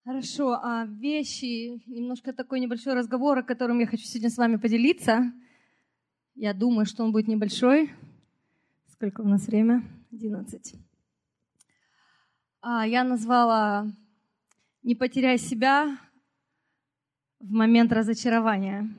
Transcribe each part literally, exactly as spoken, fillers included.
Хорошо, а вещи, немножко такой небольшой разговор, о котором я хочу сегодня с вами поделиться. Я думаю, что он будет небольшой. Сколько у нас время? одиннадцать. А, я назвала «Не потеряй себя в момент разочарования».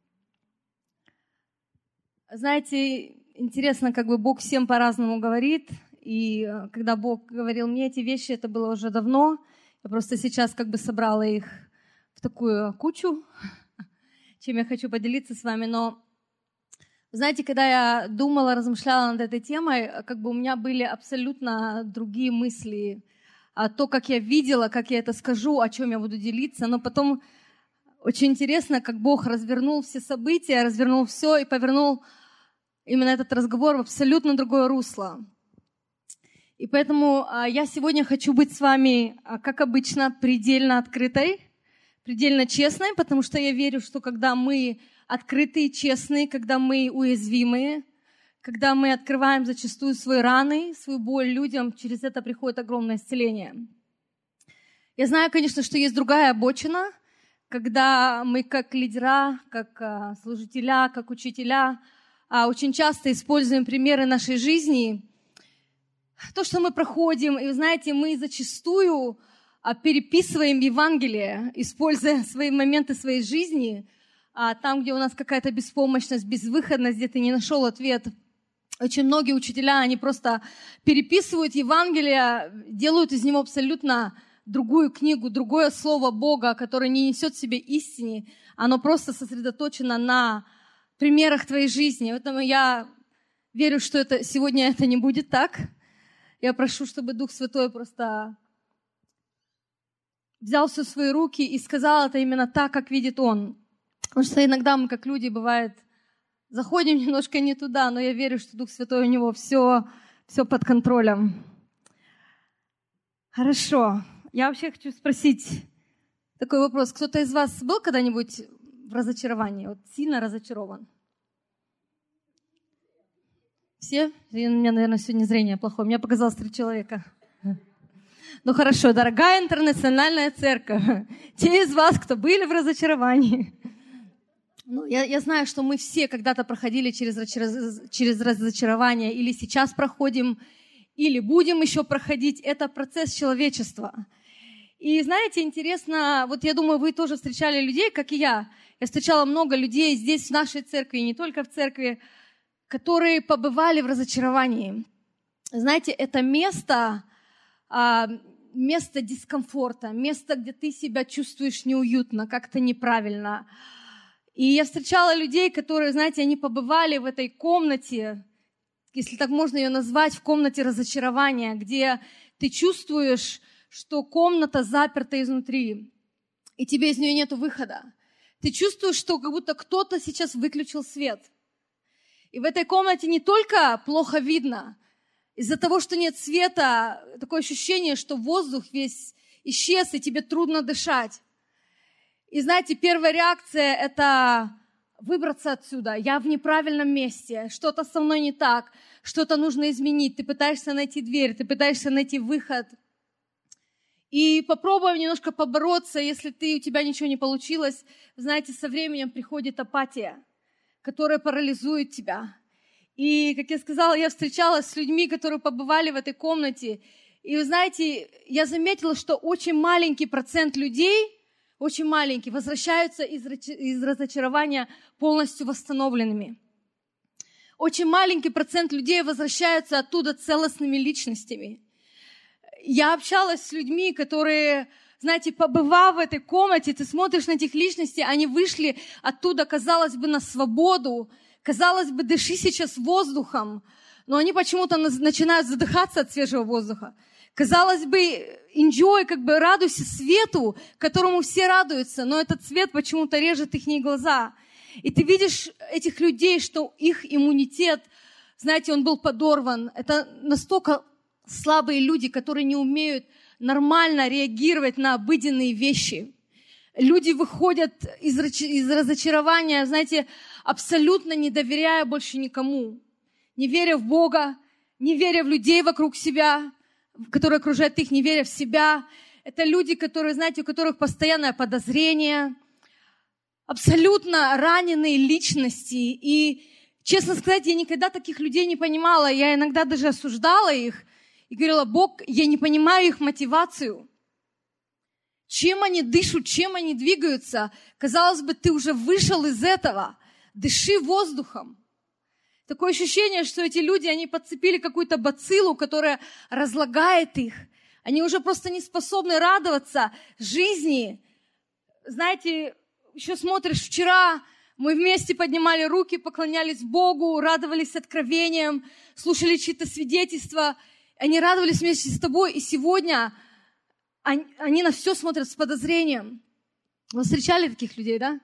Знаете, интересно, как бы Бог всем по-разному говорит. И когда Бог говорил мне эти вещи, это было уже давно. Я просто сейчас как бы собрала их в такую кучу, чем я хочу поделиться с вами. Но, знаете, когда я думала, размышляла над этой темой, как бы у меня были абсолютно другие мысли. А то, как я видела, как я это скажу, о чем я буду делиться. Но потом очень интересно, как Бог развернул все события, развернул все и повернул именно этот разговор в абсолютно другое русло. И поэтому я сегодня хочу быть с вами, как обычно, предельно открытой, предельно честной, потому что я верю, что когда мы открытые и честные, когда мы уязвимые, когда мы открываем зачастую свои раны, свою боль людям, через это приходит огромное исцеление. Я знаю, конечно, что есть другая обочина, когда мы как лидера, как служителя, как учителя очень часто используем примеры нашей жизни, то, что мы проходим, и, знаете, мы зачастую переписываем Евангелие, используя свои моменты своей жизни, там, где у нас какая-то беспомощность, безвыходность, где ты не нашел ответ. Очень многие учителя, они просто переписывают Евангелие, делают из него абсолютно другую книгу, другое слово Бога, которое не несет в себе истины, оно просто сосредоточено на примерах твоей жизни. Поэтому я верю, что это, сегодня это не будет так. Я прошу, чтобы Дух Святой просто взял все в свои руки и сказал это именно так, как видит Он. Потому что иногда мы, как люди, бывает, заходим немножко не туда, но я верю, что Дух Святой у Него все, все под контролем. Хорошо. Я вообще хочу спросить такой вопрос. Кто-то из вас был когда-нибудь в разочаровании? Вот сильно разочарован? Все? У меня, наверное, сегодня зрение плохое. Мне показалось три человека. Ну хорошо, дорогая интернациональная церковь, те из вас, кто были в разочаровании. Ну, я, я знаю, что мы все когда-то проходили через, через, через разочарование, или сейчас проходим, или будем еще проходить. Это процесс человечества. И знаете, интересно, вот я думаю, вы тоже встречали людей, как и я. Я встречала много людей здесь, в нашей церкви, и не только в церкви, которые побывали в разочаровании. Знаете, это место, место дискомфорта, место, где ты себя чувствуешь неуютно, как-то неправильно. И я встречала людей, которые, знаете, они побывали в этой комнате, если так можно ее назвать, в комнате разочарования, где ты чувствуешь, что комната заперта изнутри, и тебе из нее нет выхода. Ты чувствуешь, что как будто кто-то сейчас выключил свет. И в этой комнате не только плохо видно, из-за того, что нет света, такое ощущение, что воздух весь исчез, и тебе трудно дышать. И знаете, первая реакция – это выбраться отсюда. Я в неправильном месте, что-то со мной не так, что-то нужно изменить. Ты пытаешься найти дверь, ты пытаешься найти выход. И попробуем немножко побороться, если ты, у тебя ничего не получилось. Знаете, со временем приходит апатия, которая парализует тебя. И, как я сказала, я встречалась с людьми, которые побывали в этой комнате. И вы знаете, я заметила, что очень маленький процент людей, очень маленький, возвращаются из, из разочарования полностью восстановленными. Очень маленький процент людей возвращаются оттуда целостными личностями. Я общалась с людьми, которые, знаете, побывав в этой комнате, ты смотришь на этих личностей, они вышли оттуда, казалось бы, на свободу, казалось бы, дыши сейчас воздухом, но они почему-то начинают задыхаться от свежего воздуха. Казалось бы, enjoy, как бы радуйся свету, которому все радуются, но этот свет почему-то режет их глаза. И ты видишь этих людей, что их иммунитет, знаете, он был подорван. Это настолько слабые люди, которые не умеют нормально реагировать на обыденные вещи. Люди выходят из, из разочарования, знаете, абсолютно не доверяя больше никому, не веря в Бога, не веря в людей вокруг себя, которые окружают их, не веря в себя. Это люди, которые, знаете, у которых постоянное подозрение, абсолютно раненые личности. И, честно сказать, я никогда таких людей не понимала. Я иногда даже осуждала их и говорила: Бог, я не понимаю их мотивацию. Чем они дышат, чем они двигаются? Казалось бы, ты уже вышел из этого. Дыши воздухом. Такое ощущение, что эти люди, они подцепили какую-то бациллу, которая разлагает их. Они уже просто не способны радоваться жизни. Знаете, еще смотришь, вчера мы вместе поднимали руки, поклонялись Богу, радовались откровениям, слушали чьи-то свидетельства. Они радовались вместе с тобой, и сегодня они, они на все смотрят с подозрением. Вы встречали таких людей, да?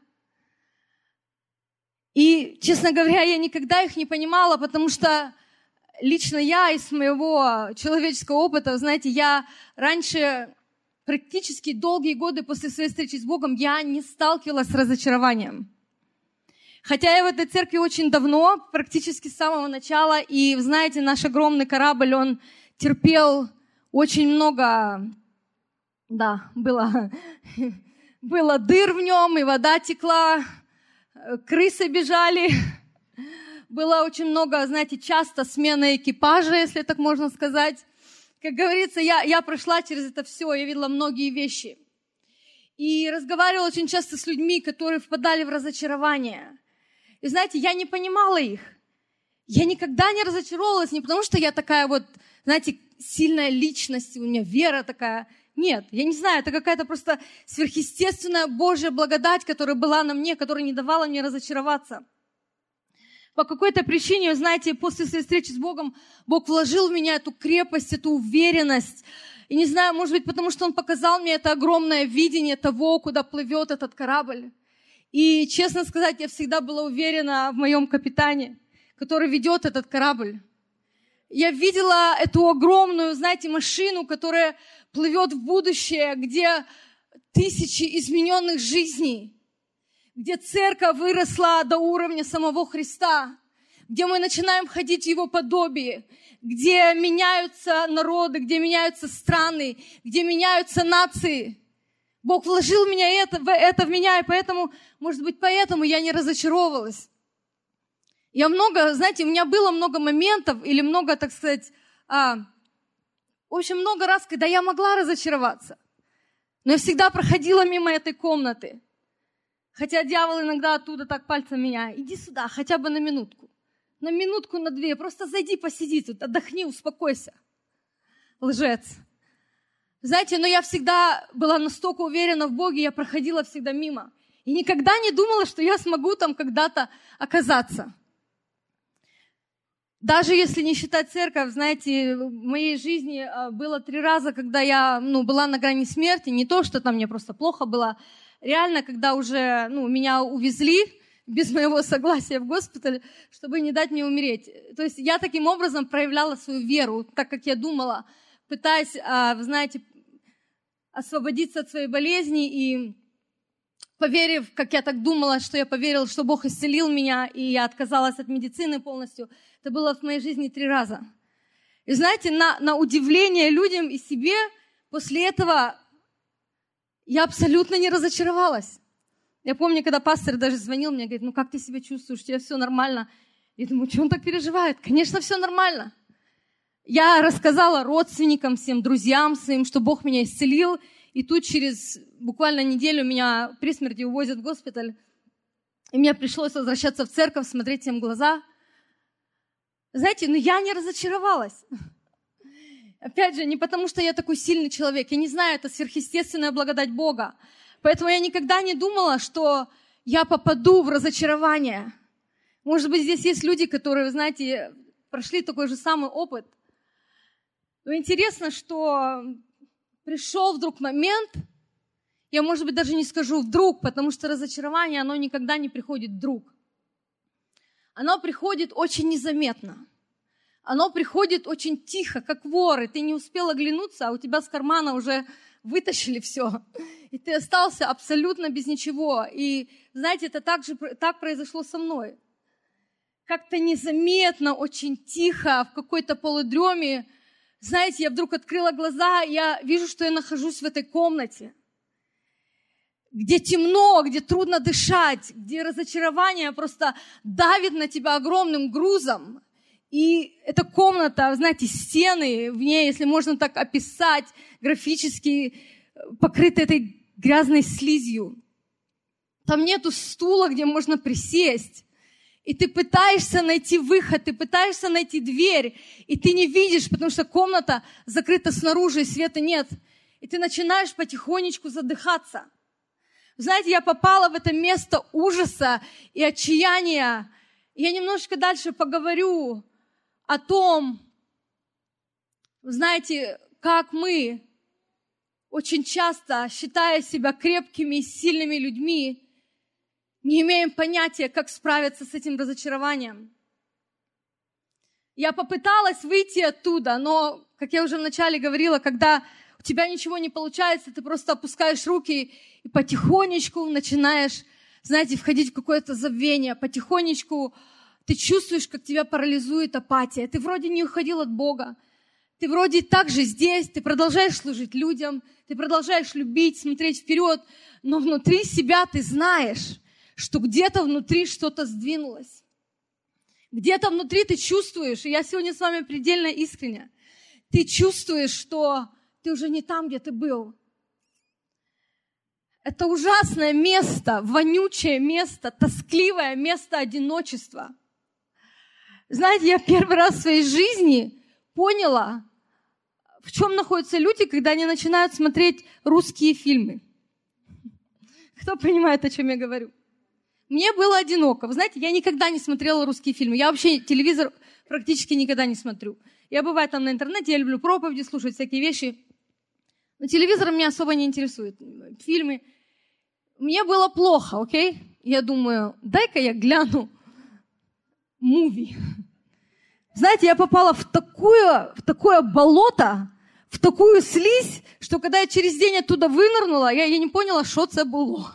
И, честно говоря, я никогда их не понимала, потому что лично я из моего человеческого опыта, знаете, я раньше практически долгие годы после своей встречи с Богом я не сталкивалась с разочарованием. Хотя я в этой церкви очень давно, практически с самого начала, и, знаете, наш огромный корабль, он терпел очень много, да, было, было дыр в нем, и вода текла, крысы бежали. Было очень много, знаете, часто смена экипажа, если так можно сказать. Как говорится, я, я прошла через это все, я видела многие вещи. И разговаривала очень часто с людьми, которые впадали в разочарование. И знаете, я не понимала их. Я никогда не разочаровалась, не потому что я такая вот, знаете, сильная личность, у меня вера такая. Нет, я не знаю, это какая-то просто сверхъестественная Божья благодать, которая была на мне, которая не давала мне разочароваться. По какой-то причине, знаете, после своей встречи с Богом, Бог вложил в меня эту крепость, эту уверенность. И не знаю, может быть, потому что Он показал мне это огромное видение того, куда плывет этот корабль. И, честно сказать, я всегда была уверена в моем капитане, который ведет этот корабль. Я видела эту огромную, знаете, машину, которая плывет в будущее, где тысячи измененных жизней, где церковь выросла до уровня самого Христа, где мы начинаем ходить в Его подобие, где меняются народы, где меняются страны, где меняются нации. Бог вложил меня это, это в меня, и поэтому, может быть, поэтому я не разочаровалась. Я много, знаете, у меня было много моментов, или много, так сказать, а, в общем, много раз, когда я могла разочароваться. Но я всегда проходила мимо этой комнаты. Хотя дьявол иногда оттуда так пальцем меня: иди сюда, хотя бы на минутку. На минутку, на две. Просто зайди, посиди тут, отдохни, успокойся. Лжец. Знаете, но я всегда была настолько уверена в Боге, я проходила всегда мимо. И никогда не думала, что я смогу там когда-то оказаться. Даже если не считать церковь, знаете, в моей жизни было три раза, когда я ну, была на грани смерти. Не то, что там мне просто плохо было. Реально, когда уже ну, меня увезли без моего согласия в госпиталь, чтобы не дать мне умереть. То есть я таким образом проявляла свою веру, так как я думала, пытаясь, знаете, освободиться от своей болезни и поверив, как я так думала, что я поверила, что Бог исцелил меня, и я отказалась от медицины полностью. Это было в моей жизни три раза. И знаете, на, на удивление людям и себе после этого я абсолютно не разочаровалась. Я помню, когда пастор даже звонил мне, говорит: ну как ты себя чувствуешь, у тебя все нормально? Я думаю, что он так переживает? Конечно, все нормально. Я рассказала родственникам, всем друзьям своим, что Бог меня исцелил, и тут через буквально неделю меня при смерти увозят в госпиталь, и мне пришлось возвращаться в церковь, смотреть всем в глаза. Знаете, но я не разочаровалась. Опять же, не потому, что я такой сильный человек. Я не знаю, это сверхъестественная благодать Бога. Поэтому я никогда не думала, что я попаду в разочарование. Может быть, здесь есть люди, которые, вы знаете, прошли такой же самый опыт. Но интересно, что пришел вдруг момент, я, может быть, даже не скажу вдруг, потому что разочарование, оно никогда не приходит вдруг. Оно приходит очень незаметно. Оно приходит очень тихо, как вор, и ты не успел оглянуться, а у тебя с кармана уже вытащили все. И ты остался абсолютно без ничего. И, знаете, это так же так произошло со мной. Как-то незаметно, очень тихо, в какой-то полудреме Знаете, я вдруг открыла глаза, и я вижу, что я нахожусь в этой комнате, где темно, где трудно дышать, где разочарование просто давит на тебя огромным грузом. И эта комната, знаете, стены в ней, если можно так описать, графически покрыты этой грязной слизью. Там нету стула, где можно присесть. И ты пытаешься найти выход, ты пытаешься найти дверь, и ты не видишь, потому что комната закрыта снаружи, и света нет. И ты начинаешь потихонечку задыхаться. Знаете, я попала в это место ужаса и отчаяния. Я немножечко дальше поговорю о том, знаете, как мы очень часто, считая себя крепкими и сильными людьми, не имеем понятия, как справиться с этим разочарованием. Я попыталась выйти оттуда, но, как я уже вначале говорила, когда у тебя ничего не получается, ты просто опускаешь руки и потихонечку начинаешь, знаете, входить в какое-то забвение. Потихонечку ты чувствуешь, как тебя парализует апатия. Ты вроде не уходил от Бога. Ты вроде так же здесь, ты продолжаешь служить людям, ты продолжаешь любить, смотреть вперед, но внутри себя ты знаешь, что где-то внутри что-то сдвинулось. Где-то внутри ты чувствуешь, и я сегодня с вами предельно искренне, ты чувствуешь, что ты уже не там, где ты был. Это ужасное место, вонючее место, тоскливое место одиночества. Знаете, я первый раз в своей жизни поняла, в чем находятся люди, когда они начинают смотреть русские фильмы. Кто понимает, о чем я говорю? Мне было одиноко. Вы знаете, я никогда не смотрела русские фильмы. Я вообще телевизор практически никогда не смотрю. Я бываю там на интернете, я люблю проповеди, слушать всякие вещи. Но телевизор меня особо не интересует. Фильмы. Мне было плохо, окей? Я думаю, дай-ка я гляну муви. Знаете, я попала в такое, в такое болото, в такую слизь, что когда я через день оттуда вынырнула, я, я не поняла, что это было.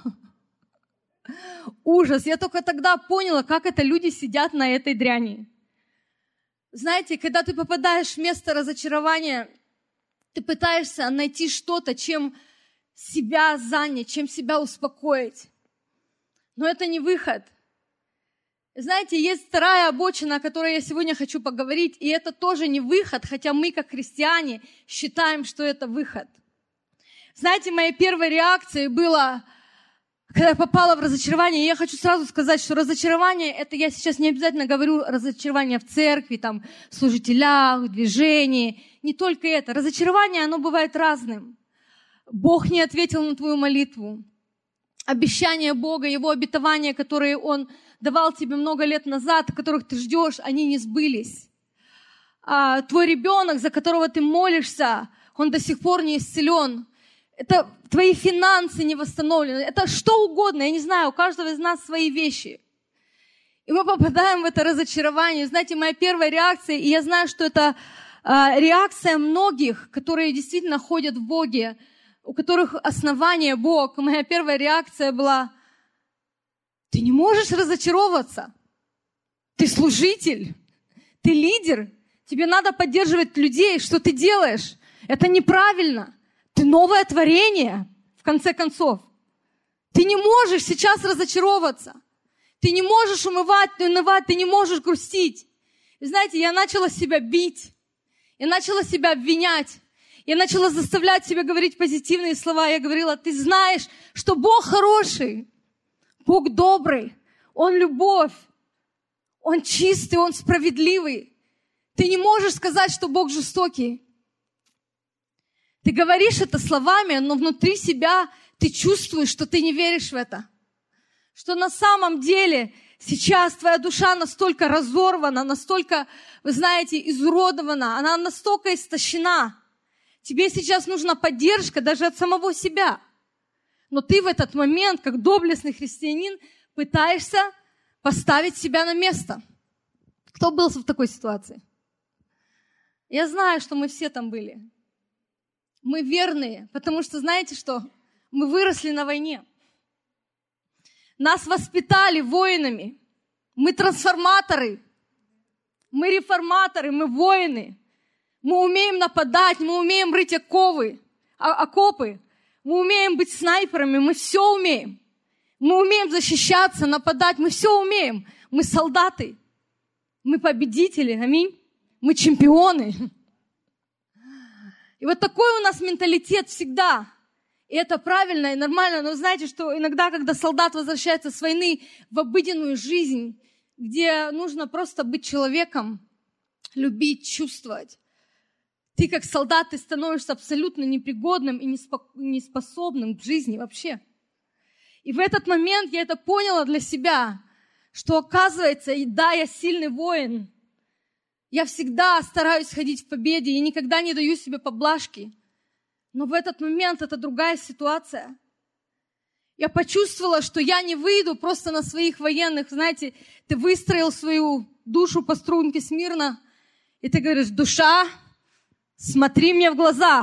Ужас. Я только тогда поняла, как это люди сидят на этой дряни. Знаете, когда ты попадаешь в место разочарования, ты пытаешься найти что-то, чем себя занять, чем себя успокоить. Но это не выход. Знаете, есть вторая обочина, о которой я сегодня хочу поговорить, и это тоже не выход, хотя мы, как христиане, считаем, что это выход. Знаете, моей первой реакцией было, когда я попала в разочарование, я хочу сразу сказать, что разочарование, это я сейчас не обязательно говорю разочарование в церкви, там, в служителях, в движении, не только это. Разочарование, оно бывает разным. Бог не ответил на твою молитву. Обещания Бога, Его обетования, которые Он давал тебе много лет назад, которых ты ждешь, они не сбылись. А, твой ребенок, за которого ты молишься, он до сих пор не исцелен. Это твои финансы не восстановлены. Это что угодно, я не знаю, у каждого из нас свои вещи. И мы попадаем в это разочарование. Знаете, моя первая реакция, и я знаю, что это а, реакция многих, которые действительно ходят в Боге, у которых основание Бог. Моя первая реакция была: ты не можешь разочаровываться. Ты служитель, ты лидер, тебе надо поддерживать людей. Что ты делаешь? Это неправильно. Ты новое творение, в конце концов. Ты не можешь сейчас разочаровываться. Ты не можешь умывать, унывать, ты не можешь грустить. И знаете, я начала себя бить. Я начала себя обвинять. Я начала заставлять себя говорить позитивные слова. Я говорила: ты знаешь, что Бог хороший, Бог добрый, Он любовь, Он чистый, Он справедливый. Ты не можешь сказать, что Бог жестокий. Ты говоришь это словами, но внутри себя ты чувствуешь, что ты не веришь в это. Что на самом деле сейчас твоя душа настолько разорвана, настолько, вы знаете, изуродована, она настолько истощена. Тебе сейчас нужна поддержка даже от самого себя. Но ты в этот момент, как доблестный христианин, пытаешься поставить себя на место. Кто был в такой ситуации? Я знаю, что мы все там были. Мы верные, потому что, знаете что? Мы выросли на войне. Нас воспитали воинами. Мы трансформаторы. Мы реформаторы, мы воины. Мы умеем нападать, мы умеем рыть оковы, окопы, мы умеем быть снайперами, мы все умеем. Мы умеем защищаться, нападать, мы все умеем. Мы солдаты, мы победители, аминь. Мы чемпионы. И вот такой у нас менталитет всегда. И это правильно и нормально. Но знаете, что иногда, когда солдат возвращается с войны в обыденную жизнь, где нужно просто быть человеком, любить, чувствовать, ты как солдат, ты становишься абсолютно непригодным и неспособным к жизни вообще. И в этот момент я это поняла для себя, что оказывается, и да, я сильный воин, я всегда стараюсь ходить в победе, я никогда не даю себе поблажки. Но в этот момент это другая ситуация. Я почувствовала, что я не выйду просто на своих военных. Знаете, ты выстроил свою душу по струнке смирно, и ты говоришь: душа, смотри мне в глаза.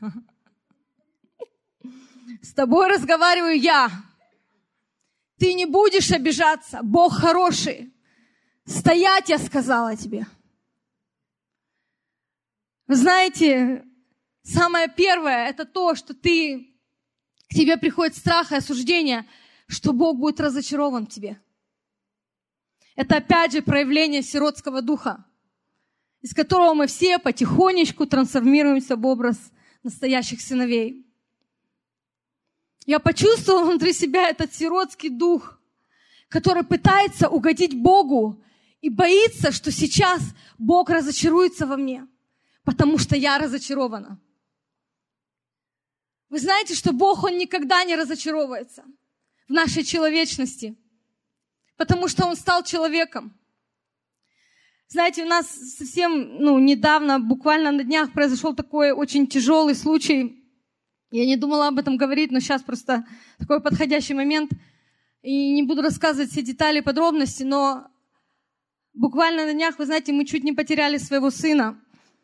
С тобой разговариваю я. Ты не будешь обижаться. Бог хороший. Стоять, я сказала тебе. Вы знаете, самое первое, это то, что ты, к тебе приходит страх и осуждение, что Бог будет разочарован в тебе. Это опять же проявление сиротского духа, из которого мы все потихонечку трансформируемся в образ настоящих сыновей. Я почувствовала внутри себя этот сиротский дух, который пытается угодить Богу и боится, что сейчас Бог разочаруется во мне, потому что я разочарована. Вы знаете, что Бог, Он никогда не разочаровывается в нашей человечности, потому что Он стал человеком. Знаете, у нас совсем ну, недавно, буквально на днях, произошел такой очень тяжелый случай. Я не думала об этом говорить, но сейчас просто такой подходящий момент. И не буду рассказывать все детали, подробности, но буквально на днях, вы знаете, мы чуть не потеряли своего сына.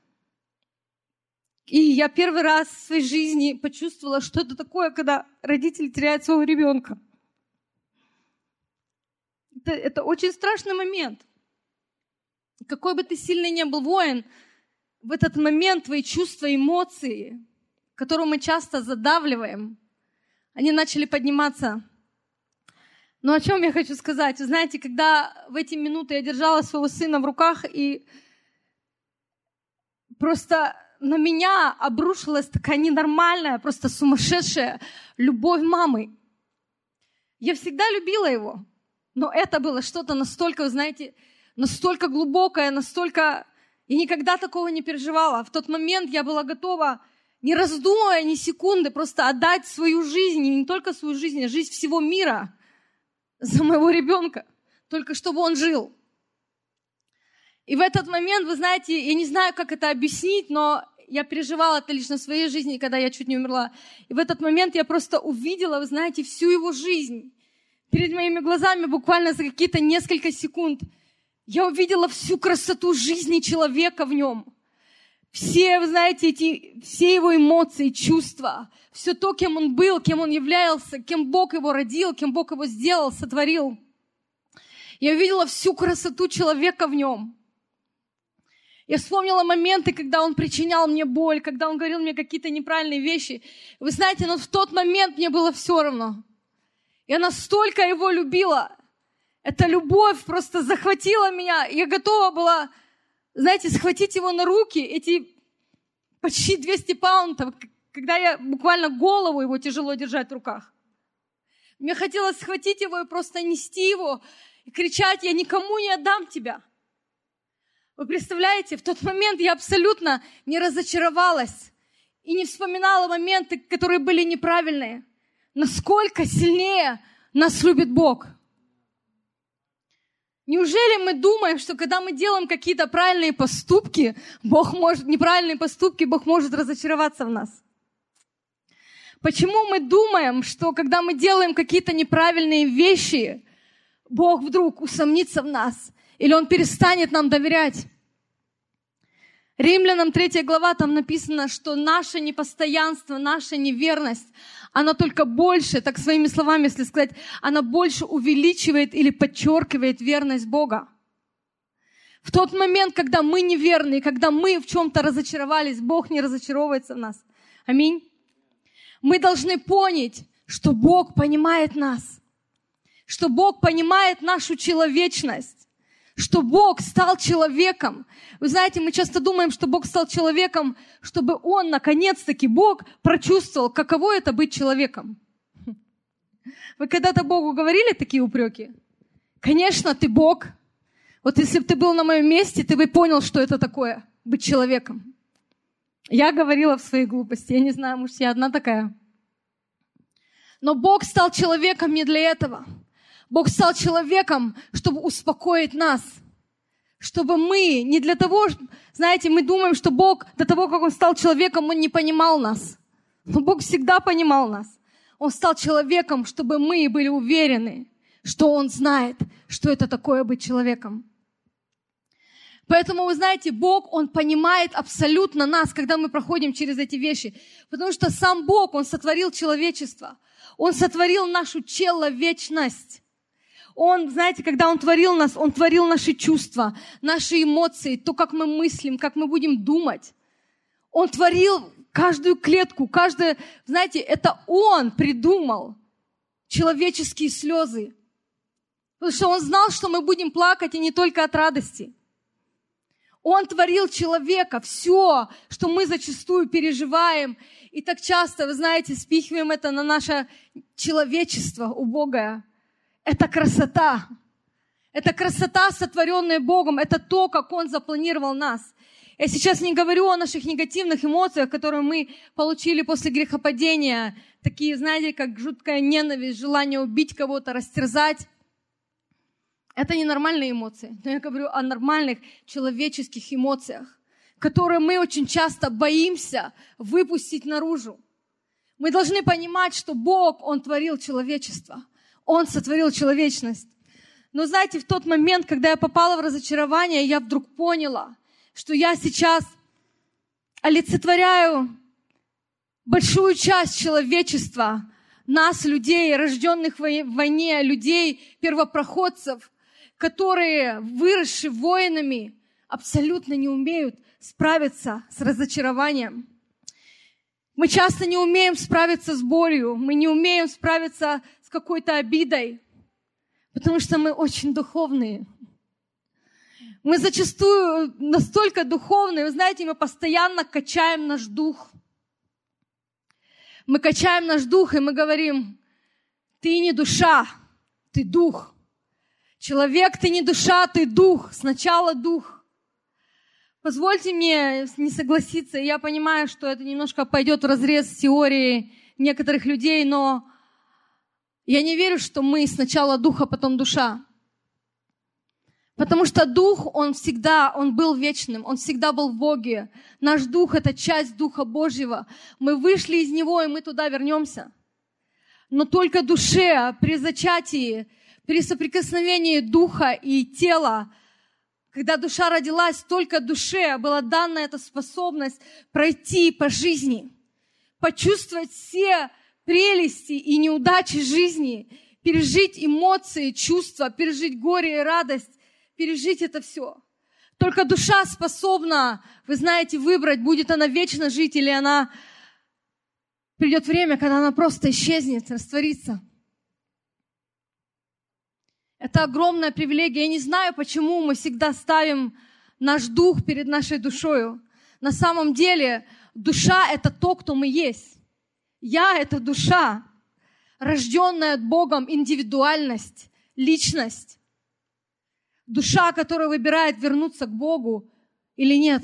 И я первый раз в своей жизни почувствовала, что это такое, когда родители теряют своего ребенка. Это, это очень страшный момент. Какой бы ты сильный ни был воин, в этот момент твои чувства, эмоции, которые мы часто задавливаем, они начали подниматься. Но о чем я хочу сказать? Вы знаете, когда в эти минуты я держала своего сына в руках, и просто на меня обрушилась такая ненормальная, просто сумасшедшая любовь мамы. Я всегда любила его, но это было что-то настолько, вы знаете, настолько глубокое, настолько... Я никогда такого не переживала. В тот момент я была готова, не раздумывая ни секунды, просто отдать свою жизнь, и не только свою жизнь, а жизнь всего мира за моего ребенка, только чтобы он жил. И в этот момент, вы знаете, я не знаю, как это объяснить, но я переживала это лично в своей жизни, когда я чуть не умерла. И в этот момент я просто увидела, вы знаете, всю его жизнь. Перед моими глазами буквально за какие-то несколько секунд я увидела всю красоту жизни человека в нем. Все, вы знаете, эти, все его эмоции, чувства, все то, кем он был, кем он являлся, кем Бог его родил, кем Бог его сделал, сотворил. Я увидела всю красоту человека в нем. Я вспомнила моменты, когда он причинял мне боль, когда он говорил мне какие-то неправильные вещи. Вы знаете, но в тот момент мне было все равно. Я настолько его любила. Эта любовь просто захватила меня. Я готова была, знаете, схватить его на руки, эти почти двести паунтов, когда я буквально голову его тяжело держать в руках. Мне хотелось схватить его и просто нести его, и кричать: я никому не отдам тебя. Вы представляете, в тот момент я абсолютно не разочаровалась и не вспоминала моменты, которые были неправильные. Насколько сильнее нас любит Бог. Неужели мы думаем, что когда мы делаем какие-то правильные поступки, Бог может, неправильные поступки, Бог может разочароваться в нас? Почему мы думаем, что когда мы делаем какие-то неправильные вещи, Бог вдруг усомнится в нас? Или Он перестанет нам доверять? Римлянам третья глава, там написано, что наше непостоянство, наша неверность, она только больше, так своими словами, если сказать, она больше увеличивает или подчеркивает верность Бога. В тот момент, когда мы неверны, когда мы в чем-то разочаровались, Бог не разочаровывается в нас. Аминь. Мы должны понять, что Бог понимает нас, что Бог понимает нашу человечность, что Бог стал человеком. Вы знаете, мы часто думаем, что Бог стал человеком, чтобы Он, наконец-таки, Бог прочувствовал, каково это быть человеком. Вы когда-то Богу говорили такие упреки? Конечно, ты Бог. Вот если бы ты был на моем месте, ты бы понял, что это такое — быть человеком. Я говорила в своей глупости. Я не знаю, может, я одна такая. Но Бог стал человеком не для этого. Бог стал человеком, чтобы успокоить нас. Чтобы мы не для того, знаете, мы думаем, что Бог до того, как Он стал человеком, Он не понимал нас. Но Бог всегда понимал нас. Он стал человеком, чтобы мы были уверены, что Он знает, что это такое быть человеком. Поэтому, вы знаете, Бог, Он понимает абсолютно нас, когда мы проходим через эти вещи. Потому что сам Бог, Он сотворил человечество. Он сотворил нашу человечность. Он, знаете, когда Он творил нас, Он творил наши чувства, наши эмоции, то, как мы мыслим, как мы будем думать. Он творил каждую клетку, каждое, знаете, это Он придумал человеческие слезы. Потому что Он знал, что мы будем плакать, и не только от радости. Он творил человека, все, что мы зачастую переживаем. И так часто, вы знаете, спихиваем это на наше человечество убогое. Это красота. Это красота, сотворенная Богом. Это то, как Он запланировал нас. Я сейчас не говорю о наших негативных эмоциях, которые мы получили после грехопадения. Такие, знаете, как жуткая ненависть, желание убить кого-то, растерзать. Это не нормальные эмоции. Но я говорю о нормальных человеческих эмоциях, которые мы очень часто боимся выпустить наружу. Мы должны понимать, что Бог, Он творил человечество. Он сотворил человечность. Но знаете, в тот момент, когда я попала в разочарование, я вдруг поняла, что я сейчас олицетворяю большую часть человечества, нас, людей, рожденных в войне, людей, первопроходцев, которые, выросшие воинами, абсолютно не умеют справиться с разочарованием. Мы часто не умеем справиться с болью, мы не умеем справиться с какой-то обидой, потому что мы очень духовные. Мы зачастую настолько духовные, вы знаете, мы постоянно качаем наш дух. Мы качаем наш дух, и мы говорим: ты не душа, ты дух. Человек, ты не душа, ты дух. Сначала дух. Позвольте мне не согласиться. Я понимаю, что это немножко пойдет вразрез с теорией некоторых людей, но я не верю, что мы сначала дух, а потом душа. Потому что дух, он всегда, он был вечным, он всегда был в Боге. Наш дух — это часть Духа Божьего. Мы вышли из него, и мы туда вернемся. Но только душе при зачатии, при соприкосновении духа и тела, когда душа родилась, только душе была дана эта способность пройти по жизни, почувствовать все прелести и неудачи жизни, пережить эмоции, чувства, пережить горе и радость, пережить это все. Только душа способна, вы знаете, выбрать, будет она вечно жить или она... Придет время, когда она просто исчезнет, растворится. Это огромная привилегия. Я не знаю, почему мы всегда ставим наш дух перед нашей душою. На самом деле, душа — это то, кто мы есть. Я — это душа, рожденная Богом, индивидуальность, личность. Душа, которая выбирает вернуться к Богу или нет.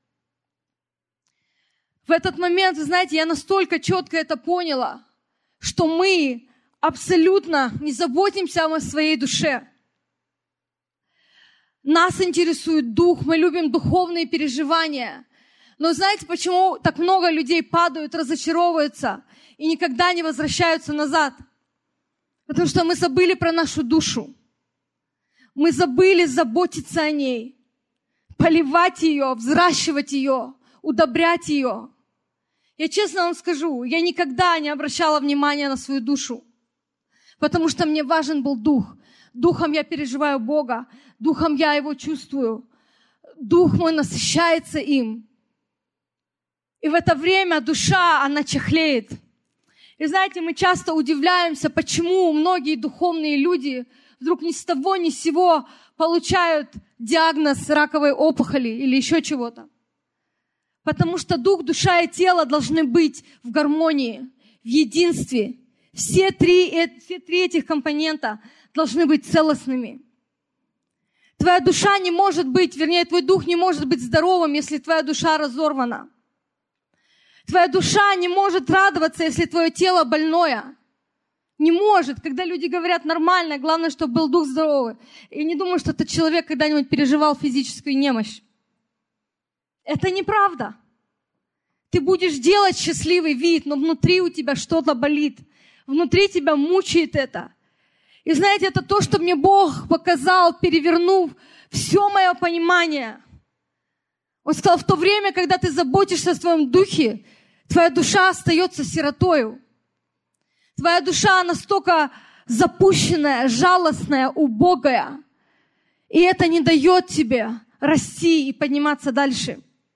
В этот момент, вы знаете, я настолько четко это поняла, что мы абсолютно не заботимся о своей душе. Нас интересует дух, мы любим духовные переживания. Но знаете, почему так много людей падают, разочаровываются и никогда не возвращаются назад? Потому что мы забыли про нашу душу. Мы забыли заботиться о ней, поливать ее, взращивать ее, удобрять ее. Я честно вам скажу, я никогда не обращала внимания на свою душу, потому что мне важен был дух. Духом я переживаю Бога, духом я Его чувствую. дух мой насыщается им. И в это время душа, она чахлеет. И знаете, мы часто удивляемся, почему многие духовные люди вдруг ни с того ни с сего получают диагноз раковой опухоли или еще чего-то. Потому что дух, душа и тело должны быть в гармонии, в единстве. Все три, все три этих компонента должны быть целостными. Твоя душа не может быть, вернее, твой дух не может быть здоровым, если твоя душа разорвана. Твоя душа не может радоваться, если твое тело больное. Не может. Когда люди говорят нормально, главное, чтобы был дух здоровый. И не думаю, что этот человек когда-нибудь переживал физическую немощь. Это неправда. Ты будешь делать счастливый вид, но внутри у тебя что-то болит. Внутри тебя мучает это. И знаете, это то, что мне Бог показал, перевернув все мое понимание. Он сказал, в то время, когда ты заботишься о своем духе, твоя душа остается сиротою. Твоя душа настолько запущенная, жалостная, убогая. И это не дает тебе расти и подниматься дальше.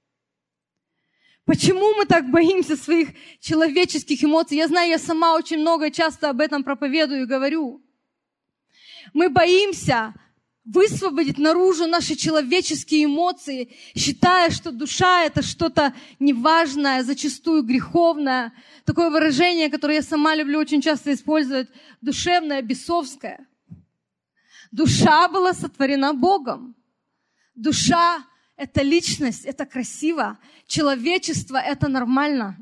Почему мы так боимся своих человеческих эмоций? Я знаю, я сама очень много часто об этом проповедую и говорю. Мы боимся высвободить наружу наши человеческие эмоции, считая, что душа — это что-то неважное, зачастую греховное. Такое выражение, которое я сама люблю очень часто использовать, душевное, бесовское. Душа была сотворена Богом. Душа — это личность, это красиво. Человечество — это нормально.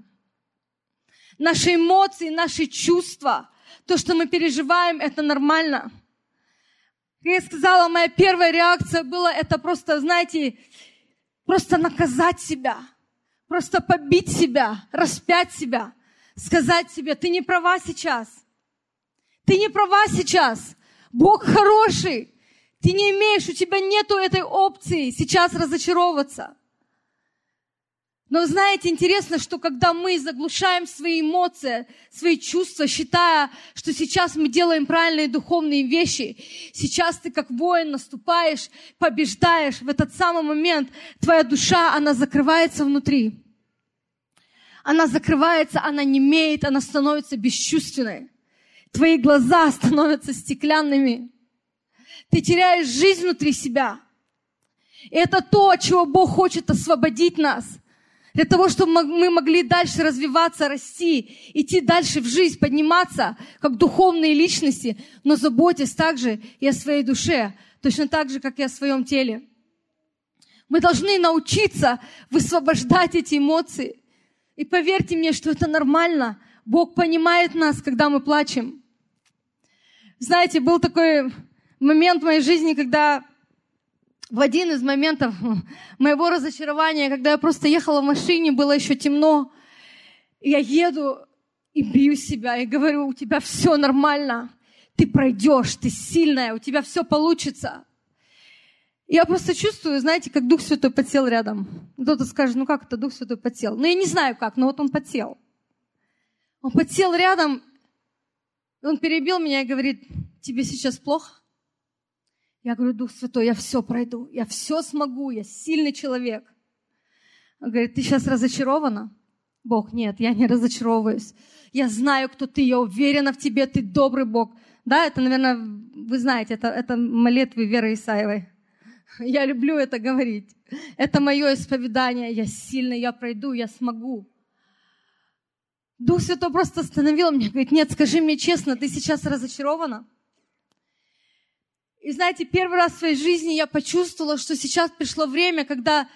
Наши эмоции, наши чувства, то, что мы переживаем, это нормально. Как я сказала, моя первая реакция была, это просто, знаете, просто наказать себя, просто побить себя, распять себя, сказать себе, ты не права сейчас, ты не права сейчас, Бог хороший, ты не имеешь, у тебя нету этой опции сейчас разочаровываться. Но знаете, интересно, что когда мы заглушаем свои эмоции, свои чувства, считая, что сейчас мы делаем правильные духовные вещи, сейчас ты как воин наступаешь, побеждаешь, в этот самый момент твоя душа, она закрывается внутри. Она закрывается, она немеет, она становится бесчувственной. Твои глаза становятся стеклянными. Ты теряешь жизнь внутри себя. И это то, от чего Бог хочет освободить нас. Для того, чтобы мы могли дальше развиваться, расти, идти дальше в жизнь, подниматься, как духовные личности, но заботясь также и о своей душе, точно так же, как и о своем теле. Мы должны научиться высвобождать эти эмоции. И поверьте мне, что это нормально. Бог понимает нас, когда мы плачем. Знаете, был такой момент в моей жизни, когда в один из моментов моего разочарования, когда я просто ехала в машине, было еще темно, и я еду и бью себя, и говорю, у тебя все нормально, ты пройдешь, ты сильная, у тебя все получится. И я просто чувствую, знаете, как Дух Святой подсел рядом. Кто-то скажет, ну как это Дух Святой подсел? Ну я не знаю как, но вот он подсел. Он подсел рядом, и он перебил меня и говорит, тебе сейчас плохо? Я говорю, Дух Святой, я все пройду, я все смогу, я сильный человек. Он говорит, ты сейчас разочарована? Бог, нет, я не разочаровываюсь. Я знаю, кто ты, я уверена в тебе, ты добрый Бог. Да, это, наверное, вы знаете, это, это молитвы Веры Исаевой. Я люблю это говорить. Это мое исповедание, я сильный, я пройду, я смогу. Дух Святой просто остановил меня, говорит, нет, скажи мне честно, ты сейчас разочарована? И знаете, первый раз в своей жизни я почувствовала, что сейчас пришло время, когда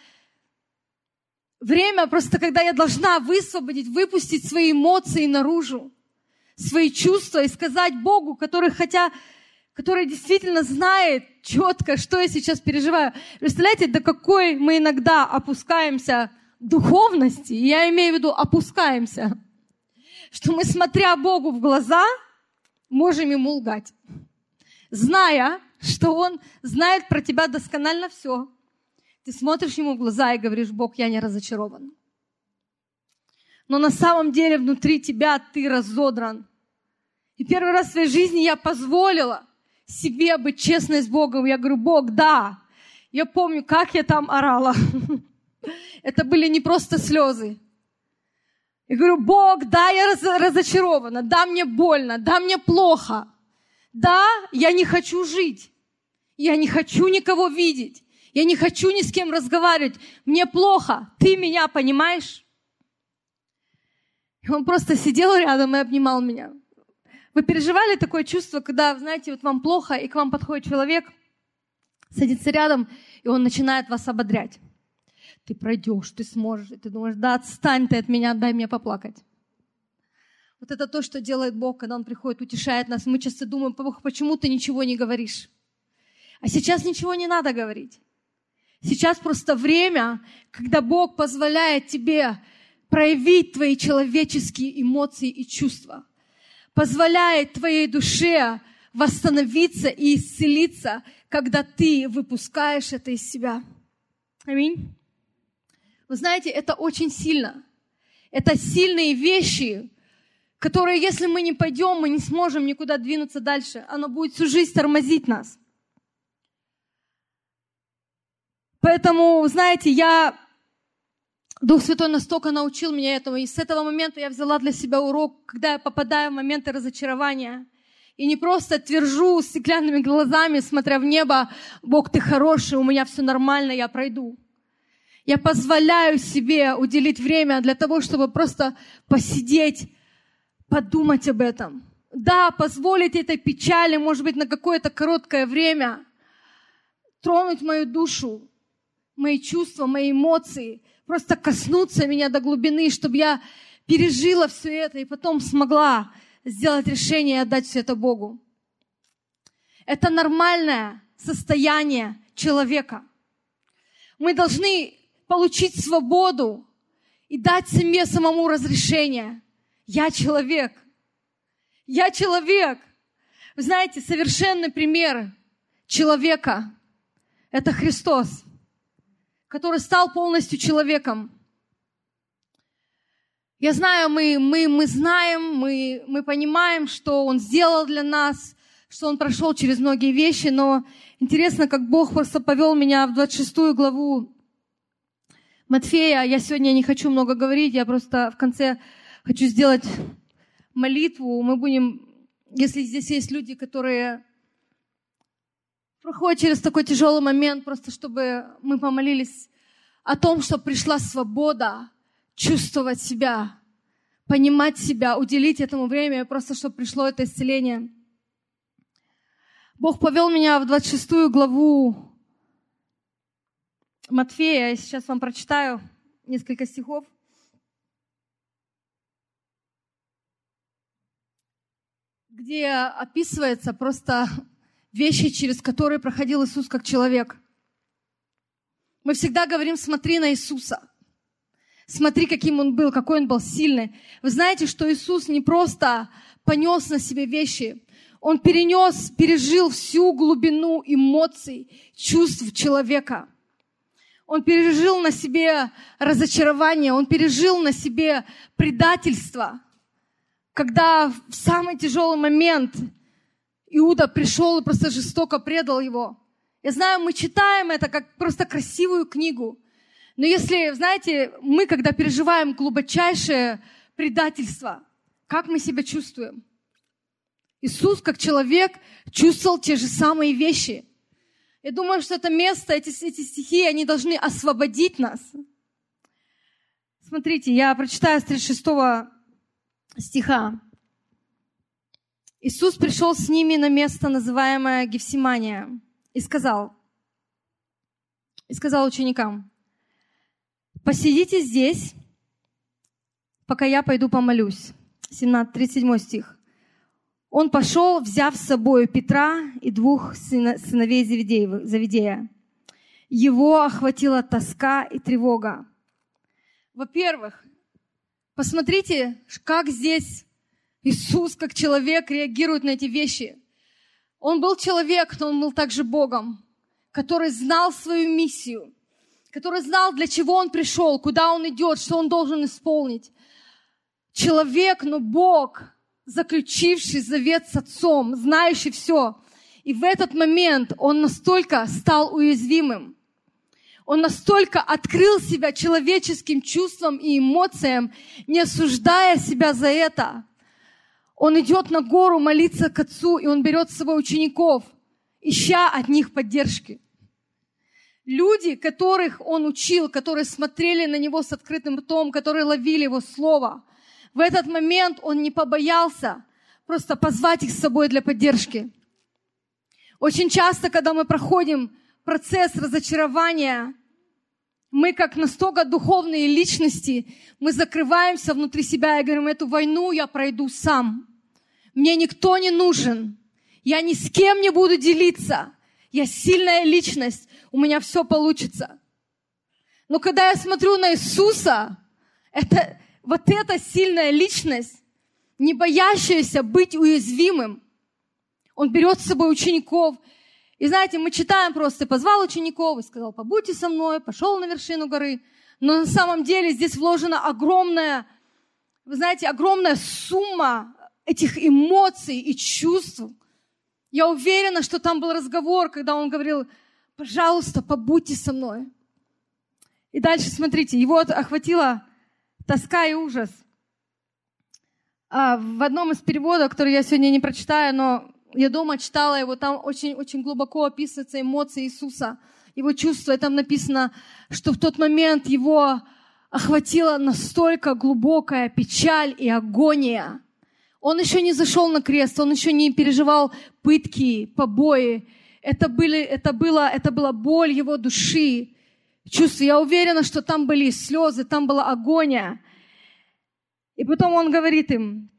время просто, когда я должна высвободить, выпустить свои эмоции наружу, свои чувства и сказать Богу, который хотя, который действительно знает четко, что я сейчас переживаю. Представляете, до какой мы иногда опускаемся духовности, и я имею в виду опускаемся, что мы, смотря Богу в глаза, можем ему лгать, зная, что Он знает про тебя досконально все. Ты смотришь Ему в глаза и говоришь, Бог, я не разочарован. Но на самом деле внутри тебя ты разодран. И первый раз в своей жизни я позволила себе быть честной с Богом. Я говорю, Бог, да, Я помню, как я там орала. Это были не просто слезы. Я говорю: Бог, да, я раз, разочарована, да, мне больно, да, мне плохо, да, я не хочу жить, я не хочу никого видеть, я не хочу ни с кем разговаривать, мне плохо, ты меня понимаешь? И он просто сидел рядом и обнимал меня. Вы переживали такое чувство, когда, знаете, вот вам плохо, и к вам подходит человек, садится рядом, и он начинает вас ободрять. Ты пройдешь, ты сможешь. И ты думаешь: да, отстань ты от меня, дай мне поплакать. Вот это то, что делает Бог, когда Он приходит, утешает нас. Мы часто думаем: Бог, почему ты ничего не говоришь? А сейчас ничего не надо говорить. Сейчас просто время, когда Бог позволяет тебе проявить твои человеческие эмоции и чувства. Позволяет твоей душе восстановиться и исцелиться, когда ты выпускаешь это из себя. Аминь. Вы знаете, это очень сильно. Это сильные вещи, которые, если мы не пойдем, мы не сможем никуда двинуться дальше. Оно будет всю жизнь тормозить нас. Поэтому, знаете, я... Дух Святой настолько научил меня этому. И с этого момента я взяла для себя урок, когда я попадаю в моменты разочарования. И не просто твержу стеклянными глазами, смотря в небо: Бог, ты хороший, у меня все нормально, я пройду. Я позволяю себе уделить время для того, чтобы просто посидеть, подумать об этом. Да, позволить этой печали, может быть, на какое-то короткое время тронуть мою душу, мои чувства, мои эмоции, просто коснуться меня до глубины, чтобы я пережила все это и потом смогла сделать решение и отдать все это Богу. Это нормальное состояние человека. Мы должны получить свободу и дать себе самому разрешение. Я человек. Я человек. Вы знаете, совершенный пример человека — это Христос, который стал полностью человеком. Я знаю, мы, мы, мы знаем, мы, мы понимаем, что Он сделал для нас, что Он прошел через многие вещи, но интересно, как Бог просто повел меня в двадцать шестую главу Матфея. Я сегодня не хочу много говорить, я просто в конце хочу сделать молитву. Мы будем, если здесь есть люди, которые проходят через такой тяжелый момент, просто чтобы мы помолились о том, чтобы пришла свобода чувствовать себя, понимать себя, уделить этому время, просто чтобы пришло это исцеление. Бог повел меня в двадцать шестую главу Матфея. Я сейчас вам прочитаю несколько стихов. Где описывается просто вещи, через которые проходил Иисус как человек. Мы всегда говорим: смотри на Иисуса. Смотри, каким Он был, какой Он был сильный. Вы знаете, что Иисус не просто понес на себе вещи, Он перенес, пережил всю глубину эмоций, чувств человека. Он пережил на себе разочарование, Он пережил на себе предательство. Когда в самый тяжелый момент Иуда пришел и просто жестоко предал Его. Я знаю, мы читаем это как просто красивую книгу. Но если, знаете, мы, когда переживаем глубочайшее предательство, как мы себя чувствуем? Иисус, как человек, чувствовал те же самые вещи. Я думаю, что это место, эти, эти стихи, они должны освободить нас. Смотрите, я прочитаю с тридцать шестого стиха. Иисус пришел с ними на место, называемое Гефсимания, и сказал, и сказал ученикам: посидите здесь, пока я пойду помолюсь. семнадцатый, тридцать седьмой стих. Он пошел, взяв с собой Петра и двух сыновей Завидея. Его охватила тоска и тревога. Во-первых, посмотрите, как здесь Иисус, как человек, реагирует на эти вещи. Он был человек, но Он был также Богом, который знал свою миссию, который знал, для чего Он пришел, куда Он идет, что Он должен исполнить. Человек, но Бог, заключивший завет с Отцом, знающий все. И в этот момент Он настолько стал уязвимым. Он настолько открыл себя человеческим чувствам и эмоциям, не осуждая себя за это. Он идет на гору молиться к Отцу, и он берет с собой учеников, ища от них поддержки. Люди, которых он учил, которые смотрели на него с открытым ртом, которые ловили его слово, в этот момент он не побоялся просто позвать их с собой для поддержки. Очень часто, когда мы проходим процесс разочарования, мы, как настолько духовные личности, мы закрываемся внутри себя и говорим: эту войну я пройду сам. Мне никто не нужен. Я ни с кем не буду делиться. Я сильная личность. У меня все получится. Но когда я смотрю на Иисуса, это, вот эта сильная личность, не боящаяся быть уязвимым, Он берет с собой учеников. И знаете, мы читаем просто: позвал учеников и сказал: побудьте со мной, пошел на вершину горы. Но на самом деле здесь вложена огромная, вы знаете, огромная сумма этих эмоций и чувств. Я уверена, что там был разговор, когда он говорил: пожалуйста, побудьте со мной. И дальше смотрите, его охватила тоска и ужас. В одном из переводов, который я сегодня не прочитаю, но я дома читала его, там очень-очень глубоко описываются эмоции Иисуса, его чувства. И там написано, что в тот момент его охватила настолько глубокая печаль и агония. Он еще не зашел на крест, он еще не переживал пытки, побои. Это, были, это, было, это была боль его души, чувства. Я уверена, что там были слезы, там была агония. И потом он говорит им,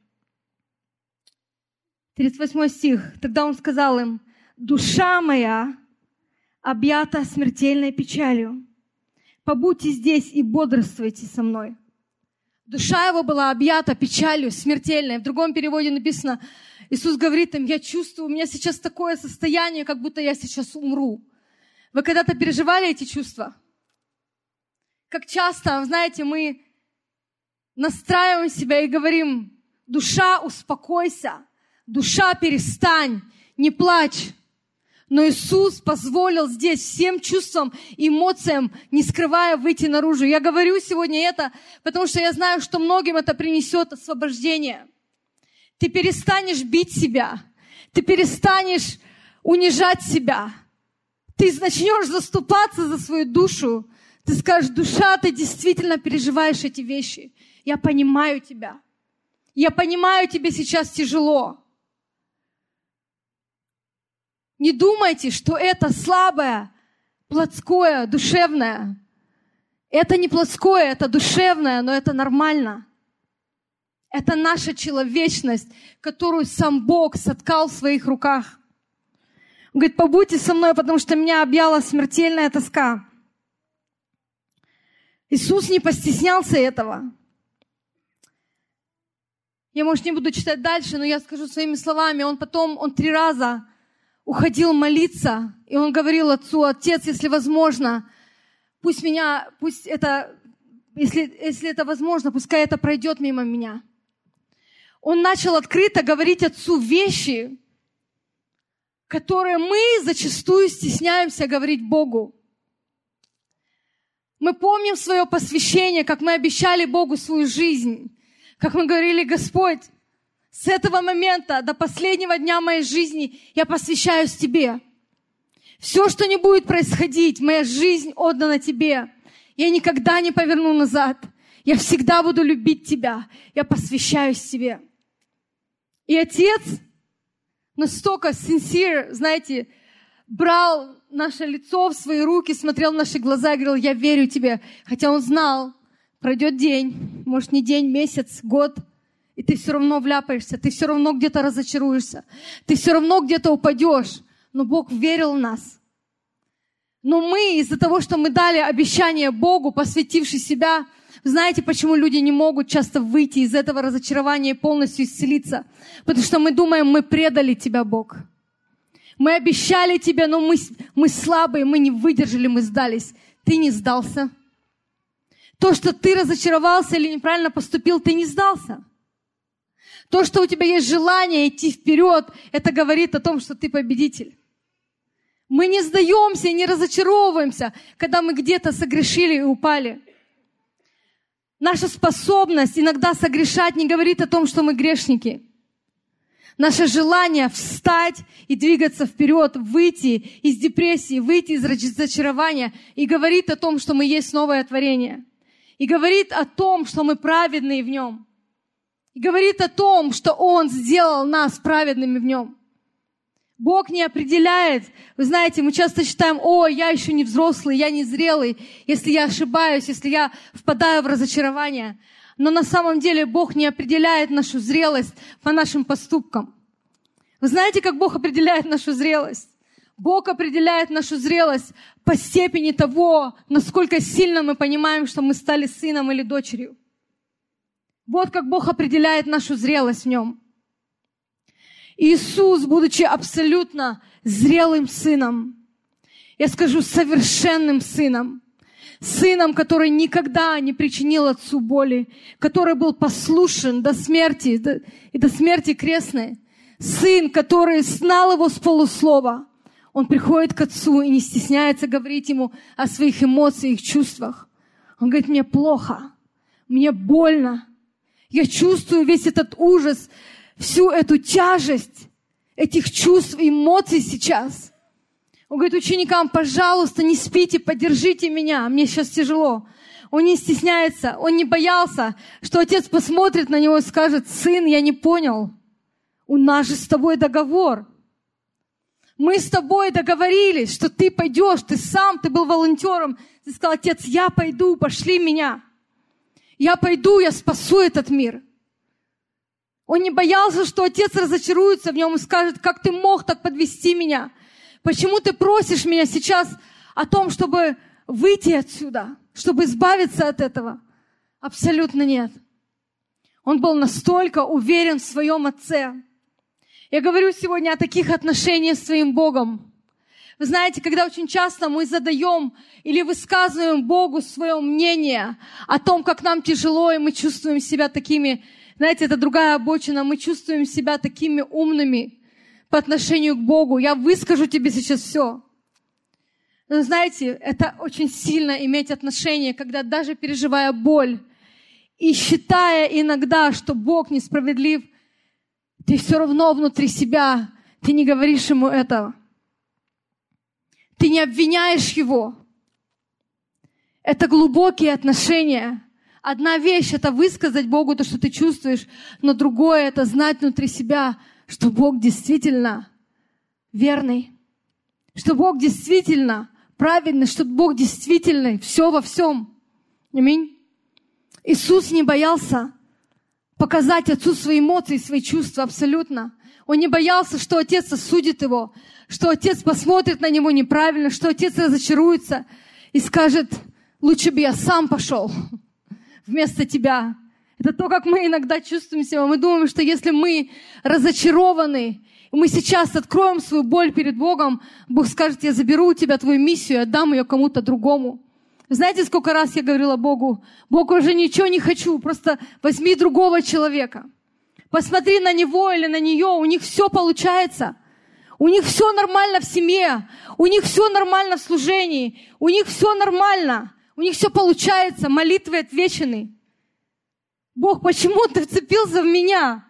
тридцать восьмой стих, тогда он сказал им: душа моя объята смертельной печалью. Побудьте здесь и бодрствуйте со мной. Душа его была объята печалью смертельной. В другом переводе написано, Иисус говорит им: я чувствую, у меня сейчас такое состояние, как будто я сейчас умру. Вы когда-то переживали эти чувства? Как часто, знаете, мы настраиваем себя и говорим: душа, успокойся, душа, перестань, не плачь. Но Иисус позволил здесь всем чувствам и эмоциям, не скрывая, выйти наружу. Я говорю сегодня это, потому что я знаю, что многим это принесет освобождение. Ты перестанешь бить себя, ты перестанешь унижать себя, ты начнешь заступаться за свою душу. Ты скажешь: душа, ты действительно переживаешь эти вещи. Я понимаю тебя. Я понимаю, тебе сейчас тяжело. Не думайте, что это слабое, плотское, душевное. Это не плотское, это душевное, но это нормально. Это наша человечность, которую сам Бог соткал в своих руках. Он говорит: побудьте со мной, потому что меня объяла смертельная тоска. Иисус не постеснялся этого. Я, может, не буду читать дальше, но я скажу своими словами. Он потом, он три раза уходил молиться, и он говорил Отцу: Отец, если возможно, пусть меня, пусть это, если, если это возможно, пускай это пройдет мимо меня. Он начал открыто говорить Отцу вещи, которые мы зачастую стесняемся говорить Богу. Мы помним свое посвящение, как мы обещали Богу свою жизнь, как мы говорили: Господь, с этого момента до последнего дня моей жизни я посвящаюсь Тебе. Все, что не будет происходить, моя жизнь отдана Тебе. Я никогда не поверну назад. Я всегда буду любить Тебя. Я посвящаюсь Тебе. И Отец настолько sincere, знаете, брал наше лицо в свои руки, смотрел в наши глаза и говорил: я верю Тебе. Хотя Он знал, пройдет день, может не день, месяц, год, и ты все равно вляпаешься, ты все равно где-то разочаруешься, ты все равно где-то упадешь. Но Бог верил в нас. Но мы из-за того, что мы дали обещание Богу, посвятивши себя, знаете, почему люди не могут часто выйти из этого разочарования и полностью исцелиться? Потому что мы думаем: мы предали Тебя, Бог. Мы обещали Тебе, но мы, мы слабые, мы не выдержали, мы сдались. Ты не сдался. То, что ты разочаровался или неправильно поступил, ты не сдался. То, что у тебя есть желание идти вперед, это говорит о том, что ты победитель. Мы не сдаемся и не разочаровываемся, когда мы где-то согрешили и упали. Наша способность иногда согрешать не говорит о том, что мы грешники. Наше желание встать и двигаться вперед, выйти из депрессии, выйти из разочарования и говорит о том, что мы есть новое творение. И говорит о том, что мы праведные в Нем. И говорит о том, что Он сделал нас праведными в Нем. Бог не определяет. Вы знаете, мы часто считаем: о, я еще не взрослый, я не зрелый, если я ошибаюсь, если я впадаю в разочарование. Но на самом деле Бог не определяет нашу зрелость по нашим поступкам. Вы знаете, как Бог определяет нашу зрелость? Бог определяет нашу зрелость по степени того, насколько сильно мы понимаем, что мы стали сыном или дочерью. Вот как Бог определяет нашу зрелость в Нем. Иисус, будучи абсолютно зрелым сыном, я скажу, совершенным сыном, сыном, который никогда не причинил отцу боли, который был послушен до смерти, до, и до смерти крестной, сын, который знал его с полуслова, он приходит к отцу и не стесняется говорить ему о своих эмоциях, чувствах. Он говорит: мне плохо, мне больно, я чувствую весь этот ужас, всю эту тяжесть этих чувств, эмоций сейчас. Он говорит ученикам: пожалуйста, не спите, поддержите меня, мне сейчас тяжело. Он не стесняется, он не боялся, что отец посмотрит на него и скажет: сын, я не понял, у нас же с тобой договор. Мы с тобой договорились, что ты пойдешь, ты сам, ты был волонтером. Ты сказал: отец, я пойду, пошли меня. Я пойду, я спасу этот мир. Он не боялся, что отец разочаруется в нем и скажет: как ты мог так подвести меня? Почему ты просишь меня сейчас о том, чтобы выйти отсюда, чтобы избавиться от этого? Абсолютно нет. Он был настолько уверен в своем отце. Я говорю сегодня о таких отношениях с своим Богом. Вы знаете, когда очень часто мы задаем или высказываем Богу свое мнение о том, как нам тяжело, и мы чувствуем себя такими... Знаете, это другая обочина. Мы чувствуем себя такими умными по отношению к Богу. Я выскажу тебе сейчас все. Но знаете, это очень сильно иметь отношение, когда даже переживая боль и считая иногда, что Бог несправедлив, ты все равно внутри себя, ты не говоришь Ему этого. Ты не обвиняешь Его. Это глубокие отношения. Одна вещь — это высказать Богу то, что ты чувствуешь, но другое — это знать внутри себя, что Бог действительно верный, что Бог действительно праведный, что Бог действительно все во всем. Аминь. Иисус не боялся показать Отцу свои эмоции, свои чувства абсолютно. Он не боялся, что Отец осудит его, что Отец посмотрит на него неправильно, что Отец разочаруется и скажет: лучше бы я сам пошел вместо тебя. Это то, как мы иногда чувствуем себя. Мы думаем, что если мы разочарованы, и мы сейчас откроем свою боль перед Богом, Бог скажет: я заберу у тебя твою миссию и отдам ее кому-то другому. Знаете, сколько раз я говорила Богу: Бог, уже ничего не хочу, просто возьми другого человека. Посмотри на него или на нее, у них все получается. У них все нормально в семье, у них все нормально в служении, у них все нормально. У них все получается, молитвы отвечены. Бог, почему ты вцепился в меня?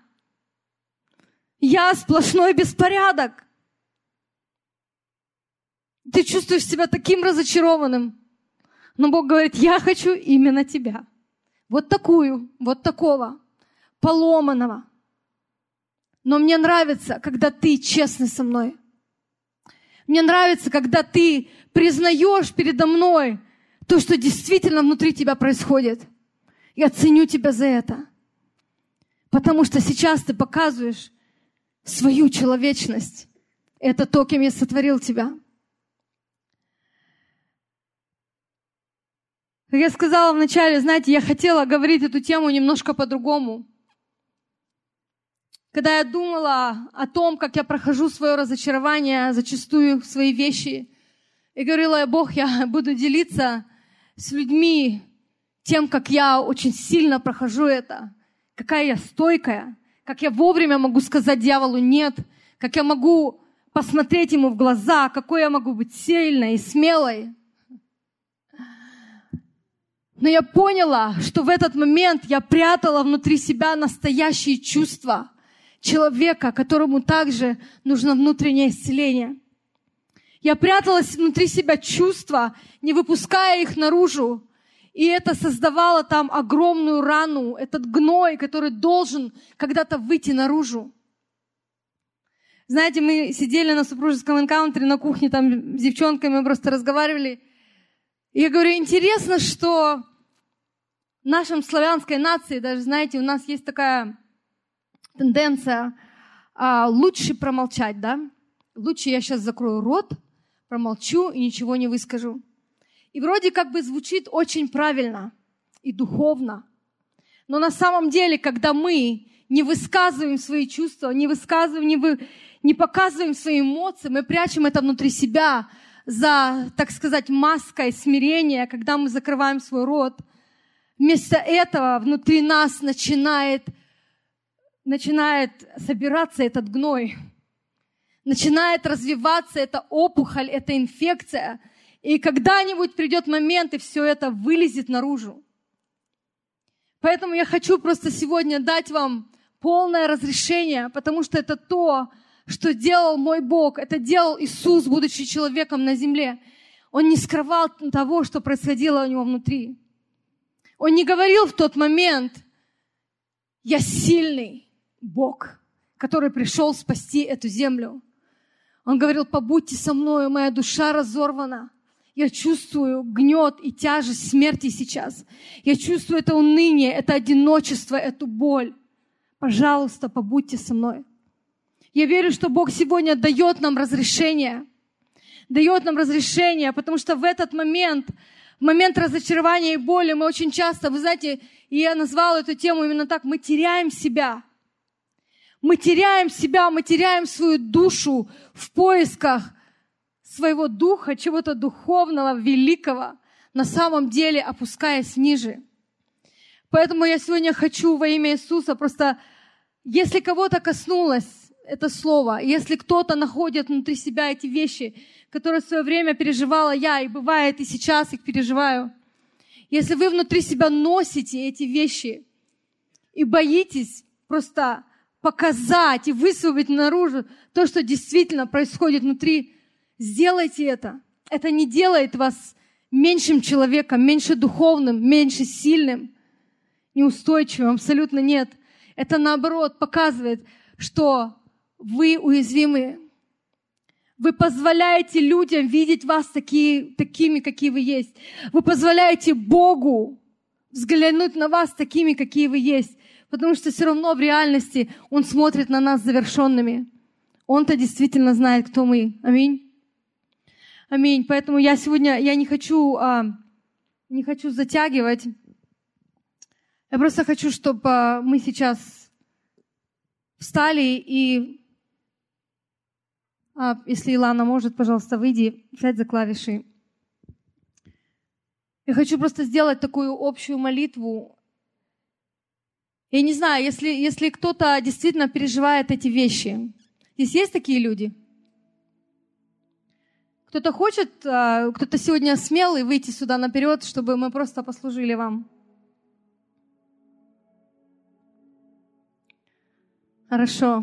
Я сплошной беспорядок. Ты чувствуешь себя таким разочарованным. Но Бог говорит: я хочу именно тебя. Вот такую, вот такого, поломанного. Но мне нравится, когда ты честный со мной. Мне нравится, когда ты признаешь передо мной то, что действительно внутри тебя происходит. Я ценю тебя за это. Потому что сейчас ты показываешь свою человечность. Это то, кем я сотворил тебя. Как я сказала вначале, знаете, я хотела говорить эту тему немножко по-другому. Когда я думала о том, как я прохожу свое разочарование, зачастую свои вещи, и говорила: Бог, я буду делиться с людьми тем, как я очень сильно прохожу это, какая я стойкая, как я вовремя могу сказать дьяволу «нет», как я могу посмотреть Ему в глаза, какой я могу быть сильной и смелой. Но я поняла, что в этот момент я прятала внутри себя настоящие чувства человека, которому также нужно внутреннее исцеление. Я пряталась внутри себя чувства, не выпуская их наружу. И это создавало там огромную рану, этот гной, который должен когда-то выйти наружу. Знаете, мы сидели на супружеском энкаунтере на кухне, там с девчонками мы просто разговаривали. И я говорю, интересно, что в нашем славянской нации, даже, знаете, у нас есть такая тенденция а, лучше промолчать, да? Лучше я сейчас закрою рот, промолчу и ничего не выскажу. И вроде как бы звучит очень правильно и духовно. Но на самом деле, когда мы не высказываем свои чувства, не высказываем, не, вы, не показываем свои эмоции, мы прячем это внутри себя за, так сказать, маской смирения, когда мы закрываем свой рот. Вместо этого внутри нас начинает, начинает собираться этот гной, начинает развиваться эта опухоль, эта инфекция. И когда-нибудь придет момент, и все это вылезет наружу. Поэтому я хочу просто сегодня дать вам полное разрешение, потому что это то, что делал мой Бог. Это делал Иисус, будучи человеком на земле. Он не скрывал того, что происходило у него внутри. Он не говорил в тот момент: «Я сильный Бог, который пришел спасти эту землю». Он говорил: «Побудьте со мною, моя душа разорвана. Я чувствую гнет и тяжесть смерти сейчас. Я чувствую это уныние, это одиночество, эту боль. Пожалуйста, побудьте со мной». Я верю, что Бог сегодня дает нам разрешение. Дает нам разрешение, потому что в этот момент, в момент разочарования и боли, мы очень часто, вы знаете, и я назвала эту тему именно так, мы теряем себя. Мы теряем себя, мы теряем свою душу в поисках своего духа, чего-то духовного, великого, на самом деле опускаясь ниже. Поэтому я сегодня хочу во имя Иисуса просто, если кого-то коснулось это слово, если кто-то находит внутри себя эти вещи, которые в свое время переживала я, и бывает и сейчас их переживаю, если вы внутри себя носите эти вещи и боитесь просто показать и высвободить наружу то, что действительно происходит внутри, сделайте это. Это не делает вас меньшим человеком, меньше духовным, меньше сильным, неустойчивым. Абсолютно нет. Это, наоборот, показывает, что вы уязвимы. Вы позволяете людям видеть вас такие, такими, какие вы есть. Вы позволяете Богу взглянуть на вас такими, какие вы есть. Потому что все равно в реальности Он смотрит на нас завершенными. Он-то действительно знает, кто мы. Аминь. Аминь. Поэтому я сегодня, я не хочу, а, не хочу затягивать. Я просто хочу, чтобы а, мы сейчас встали и, а, если Илана может, пожалуйста, выйди, сядь за клавиши. Я хочу просто сделать такую общую молитву. Я не знаю, если, если кто-то действительно переживает эти вещи. Здесь есть такие люди? Кто-то хочет, кто-то сегодня смелый выйти сюда наперед, чтобы мы просто послужили вам? Хорошо.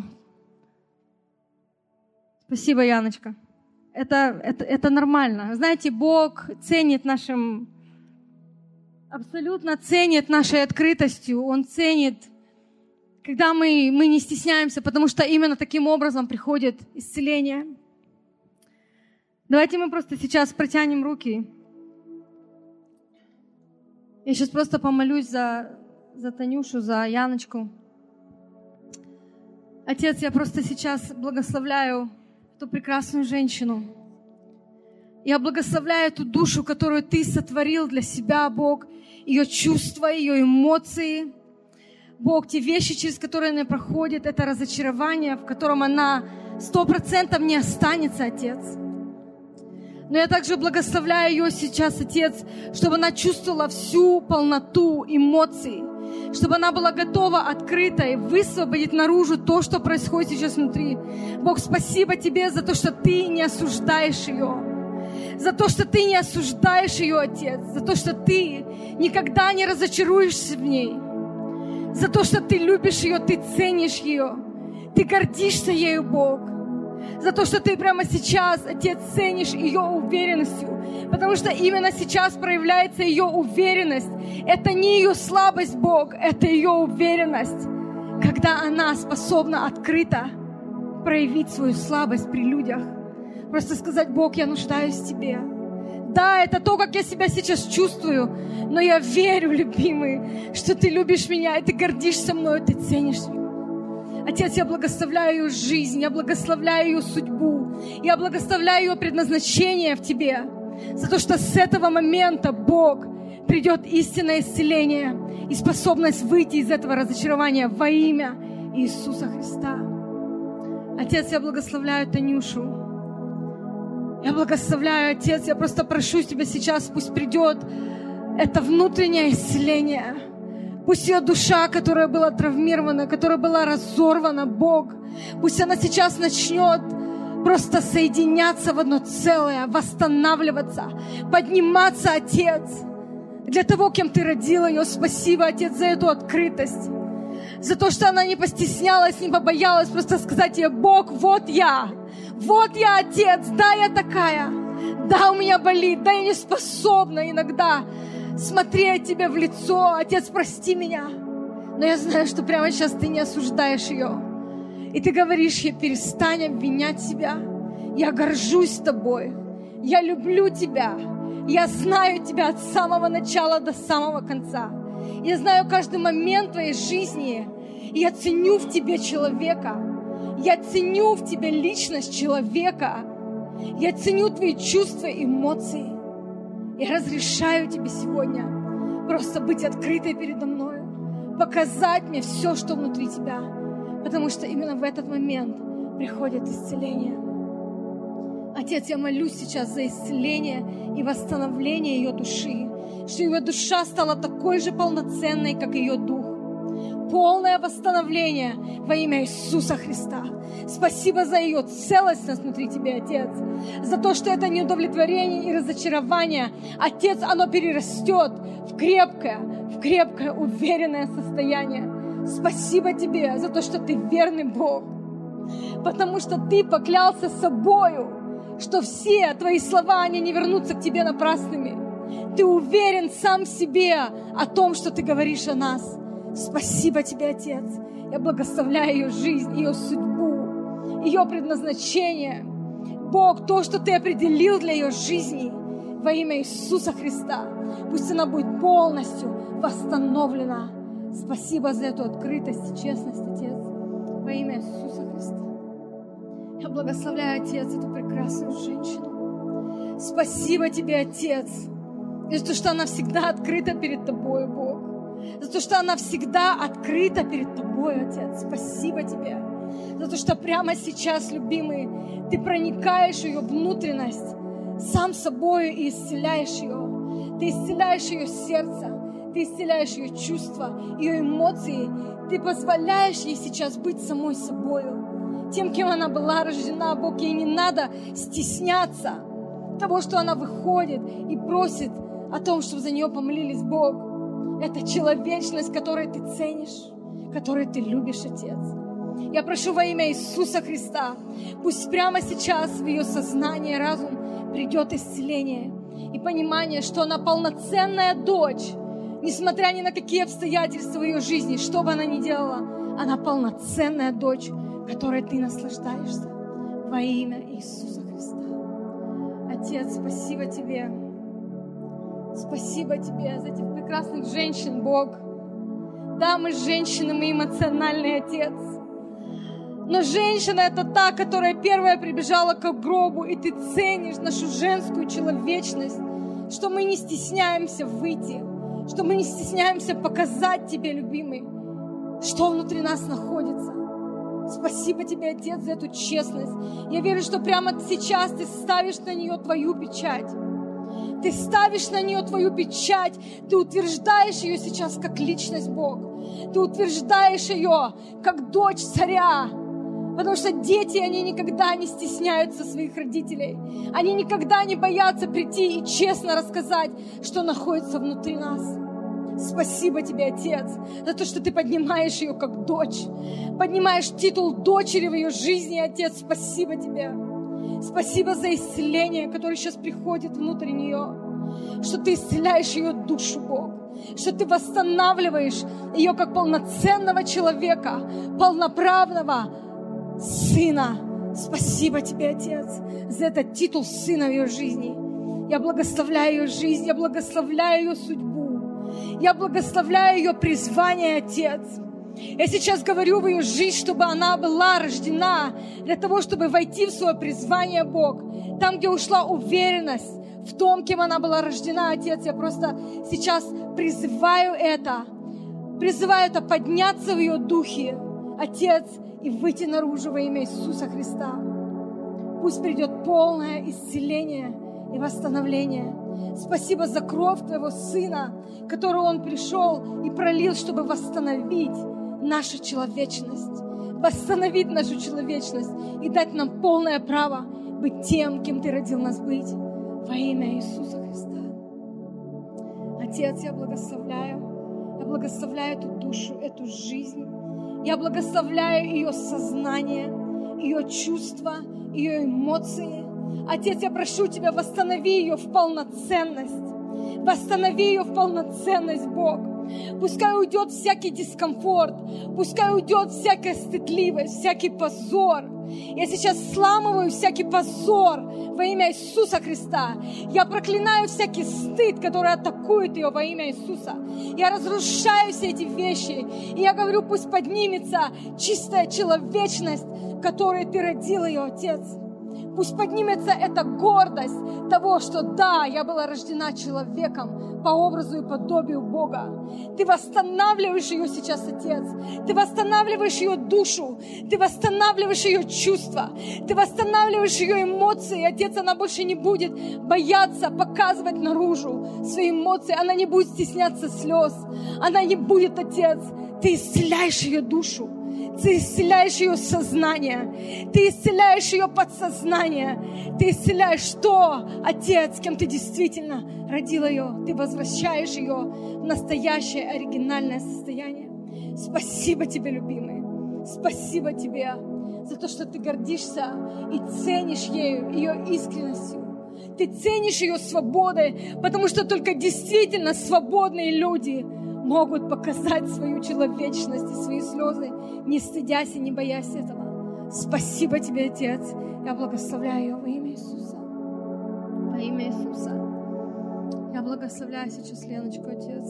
Спасибо, Яночка. Это, это, это нормально. Знаете, Бог ценит нашим, абсолютно ценит нашей открытостью. Он ценит, когда мы, мы не стесняемся, потому что именно таким образом приходит исцеление. Давайте мы просто сейчас протянем руки. Я сейчас просто помолюсь за, за Танюшу, за Яночку. Отец, я просто сейчас благословляю эту прекрасную женщину. Я благословляю эту душу, которую Ты сотворил для себя, Бог, ее чувства, ее эмоции. Бог, те вещи, через которые она проходит, это разочарование, в котором она сто процентов не останется, Отец. Но я также благословляю ее сейчас, Отец, чтобы она чувствовала всю полноту эмоций, чтобы она была готова, открытой, высвободить наружу то, что происходит сейчас внутри. Бог, спасибо Тебе за то, что Ты не осуждаешь ее, за то, что Ты не осуждаешь ее, Отец, за то, что Ты никогда не разочаруешься в ней, за то, что Ты любишь ее, Ты ценишь ее, Ты гордишься ею, Бог, за то, что Ты прямо сейчас, Отец, ценишь ее уверенностью, потому что именно сейчас проявляется ее уверенность. Это не ее слабость, Бог, это ее уверенность, когда она способна открыто проявить свою слабость при людях. Просто сказать: Бог, я нуждаюсь в Тебе. Да, это то, как я себя сейчас чувствую, но я верю, любимый, что Ты любишь меня, и Ты гордишься мной, и Ты ценишь меня. Отец, я благословляю ее жизнь, я благословляю ее судьбу, я благословляю ее предназначение в Тебе, за то, что с этого момента, Бог, придет истинное исцеление и способность выйти из этого разочарования во имя Иисуса Христа. Отец, я благословляю Танюшу. Я благословляю, Отец, я просто прошу Тебя сейчас, пусть придет это внутреннее исцеление. Пусть ее душа, которая была травмирована, которая была разорвана, Бог, пусть она сейчас начнет просто соединяться в одно целое, восстанавливаться, подниматься, Отец, для того, кем Ты родила ее. Спасибо, Отец, за эту открытость, за то, что она не постеснялась, не побоялась просто сказать ей: Бог, вот я, вот я, Отец, да, я такая, да, у меня болит, да, я не способна иногда смотреть Тебе в лицо. Отец, прости меня. Но я знаю, что прямо сейчас Ты не осуждаешь ее. И Ты говоришь ей: перестань обвинять себя. Я горжусь Тобой. Я люблю Тебя. Я знаю Тебя от самого начала до самого конца. Я знаю каждый момент Твоей жизни. И я ценю в Тебе человека. Я ценю в Тебе личность человека. Я ценю Твои чувства, эмоции. Я разрешаю Тебе сегодня просто быть открытой передо мной, показать мне все, что внутри Тебя, потому что именно в этот момент приходит исцеление. Отец, я молюсь сейчас за исцеление и восстановление ее души, что ее душа стала такой же полноценной, как ее дух. Полное восстановление во имя Иисуса Христа. Спасибо за ее целостность внутри Тебя, Отец. За то, что это неудовлетворение и разочарование, Отец, оно перерастет в крепкое, в крепкое, уверенное состояние. Спасибо Тебе за то, что Ты верный Бог. Потому что Ты поклялся собою, что все Твои слова, они не вернутся к Тебе напрасными. Ты уверен сам в себе о том, что Ты говоришь о нас. Спасибо Тебе, Отец. Я благословляю ее жизнь, ее судьбу, ее предназначение. Бог, то, что Ты определил для ее жизни во имя Иисуса Христа, пусть она будет полностью восстановлена. Спасибо за эту открытость и честность, Отец, во имя Иисуса Христа. Я благословляю, Отец, эту прекрасную женщину. Спасибо Тебе, Отец, за то, что она всегда открыта перед Тобой, Бог. За то, что она всегда открыта перед Тобой, Отец. Спасибо Тебе. За то, что прямо сейчас, любимый, Ты проникаешь в ее внутренность сам собой и исцеляешь ее. Ты исцеляешь ее сердце, Ты исцеляешь ее чувства, ее эмоции. Ты позволяешь ей сейчас быть самой собою. Тем, кем она была рождена, Бог, ей не надо стесняться того, что она выходит и просит о том, чтобы за нее помолились, Бог. Это человечность, которую Ты ценишь, которую Ты любишь, Отец. Я прошу во имя Иисуса Христа, пусть прямо сейчас в ее сознание, разум придет исцеление и понимание, что она полноценная дочь, несмотря ни на какие обстоятельства в ее жизни, что бы она ни делала, она полноценная дочь, которой Ты наслаждаешься во имя Иисуса Христа. Отец, спасибо Тебе. Спасибо Тебе за этих прекрасных женщин, Бог. Да, мы женщины, мы эмоциональный Отец. Но женщина — это та, которая первая прибежала к гробу, и Ты ценишь нашу женскую человечность, что мы не стесняемся выйти, что мы не стесняемся показать Тебе, любимый, что внутри нас находится. Спасибо Тебе, Отец, за эту честность. Я верю, что прямо сейчас Ты ставишь на нее Твою печать. Ты ставишь на нее Твою печать. Ты утверждаешь ее сейчас как личность, Бог. Ты утверждаешь ее как дочь царя. Потому что дети, они никогда не стесняются своих родителей. Они никогда не боятся прийти и честно рассказать, что находится внутри нас. Спасибо Тебе, Отец, за то, что Ты поднимаешь ее как дочь. Поднимаешь титул дочери в ее жизни, Отец. Спасибо Тебе. Спасибо за исцеление, которое сейчас приходит внутрь нее. Что Ты исцеляешь ее душу, Бог. Что Ты восстанавливаешь ее как полноценного человека, полноправного сына. Спасибо Тебе, Отец, за этот титул сына в ее жизни. Я благословляю ее жизнь, я благословляю ее судьбу. Я благословляю ее призвание, Отец. Я сейчас говорю в ее жизнь, чтобы она была рождена для того, чтобы войти в свое призвание, Бог. Там, где ушла уверенность в том, кем она была рождена, Отец, я просто сейчас призываю это, призываю это подняться в ее духе, Отец, и выйти наружу во имя Иисуса Христа. Пусть придет полное исцеление и восстановление. Спасибо за кровь Твоего Сына, которую Он пришел и пролил, чтобы восстановить нашу человечность, восстановить нашу человечность и дать нам полное право быть тем, кем Ты родил нас быть, во имя Иисуса Христа. Отец, я благословляю, я благословляю эту душу, эту жизнь, я благословляю ее сознание, ее чувства, ее эмоции. Отец, я прошу Тебя, восстанови ее в полноценность. Восстанови ее в полноценность, Бог. Пускай уйдет всякий дискомфорт, пускай уйдет всякая стыдливость, всякий позор. Я сейчас сламываю всякий позор во имя Иисуса Христа. Я проклинаю всякий стыд, который атакует ее во имя Иисуса. Я разрушаю все эти вещи. И я говорю, пусть поднимется чистая человечность, в которой Ты родил ее, Отец. Пусть поднимется эта гордость того, что да, я была рождена человеком по образу и подобию Бога. Ты восстанавливаешь ее сейчас, Отец. Ты восстанавливаешь ее душу. Ты восстанавливаешь ее чувства. Ты восстанавливаешь ее эмоции. Отец, она больше не будет бояться показывать наружу свои эмоции. Она не будет стесняться слез. Она не будет, Отец. Ты исцеляешь ее душу. Ты исцеляешь ее сознание. Ты исцеляешь ее подсознание. Ты исцеляешь то, Отец, кем Ты действительно родил ее. Ты возвращаешь ее в настоящее оригинальное состояние. Спасибо Тебе, любимый. Спасибо Тебе за то, что Ты гордишься и ценишь ею, ее искренностью. Ты ценишь ее свободой, потому что только действительно свободные люди могут показать свою человечность и свои слезы, не стыдясь и не боясь этого. Спасибо Тебе, Отец. Я благословляю ее во имя Иисуса. Во имя Иисуса. Я благословляю сейчас Леночку, Отец.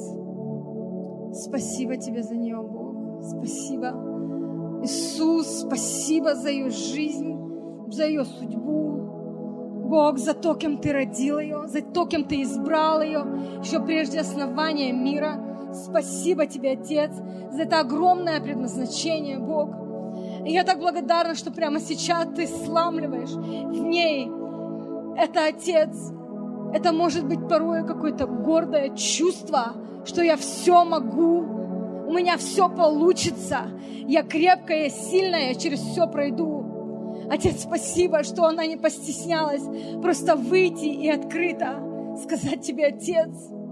Спасибо Тебе за нее, Бог. Спасибо. Иисус, спасибо за ее жизнь, за ее судьбу. Бог, за то, кем Ты родил ее, за то, кем Ты избрал ее, еще прежде основания мира. Спасибо Тебе, Отец, за это огромное предназначение, Бог. И я так благодарна, что прямо сейчас Ты сламливаешь в ней это, Отец. Это может быть порой какое-то гордое чувство, что я все могу, у меня все получится, я крепкая, я сильная, я через все пройду. Отец, спасибо, что она не постеснялась просто выйти и открыто сказать Тебе, Отец,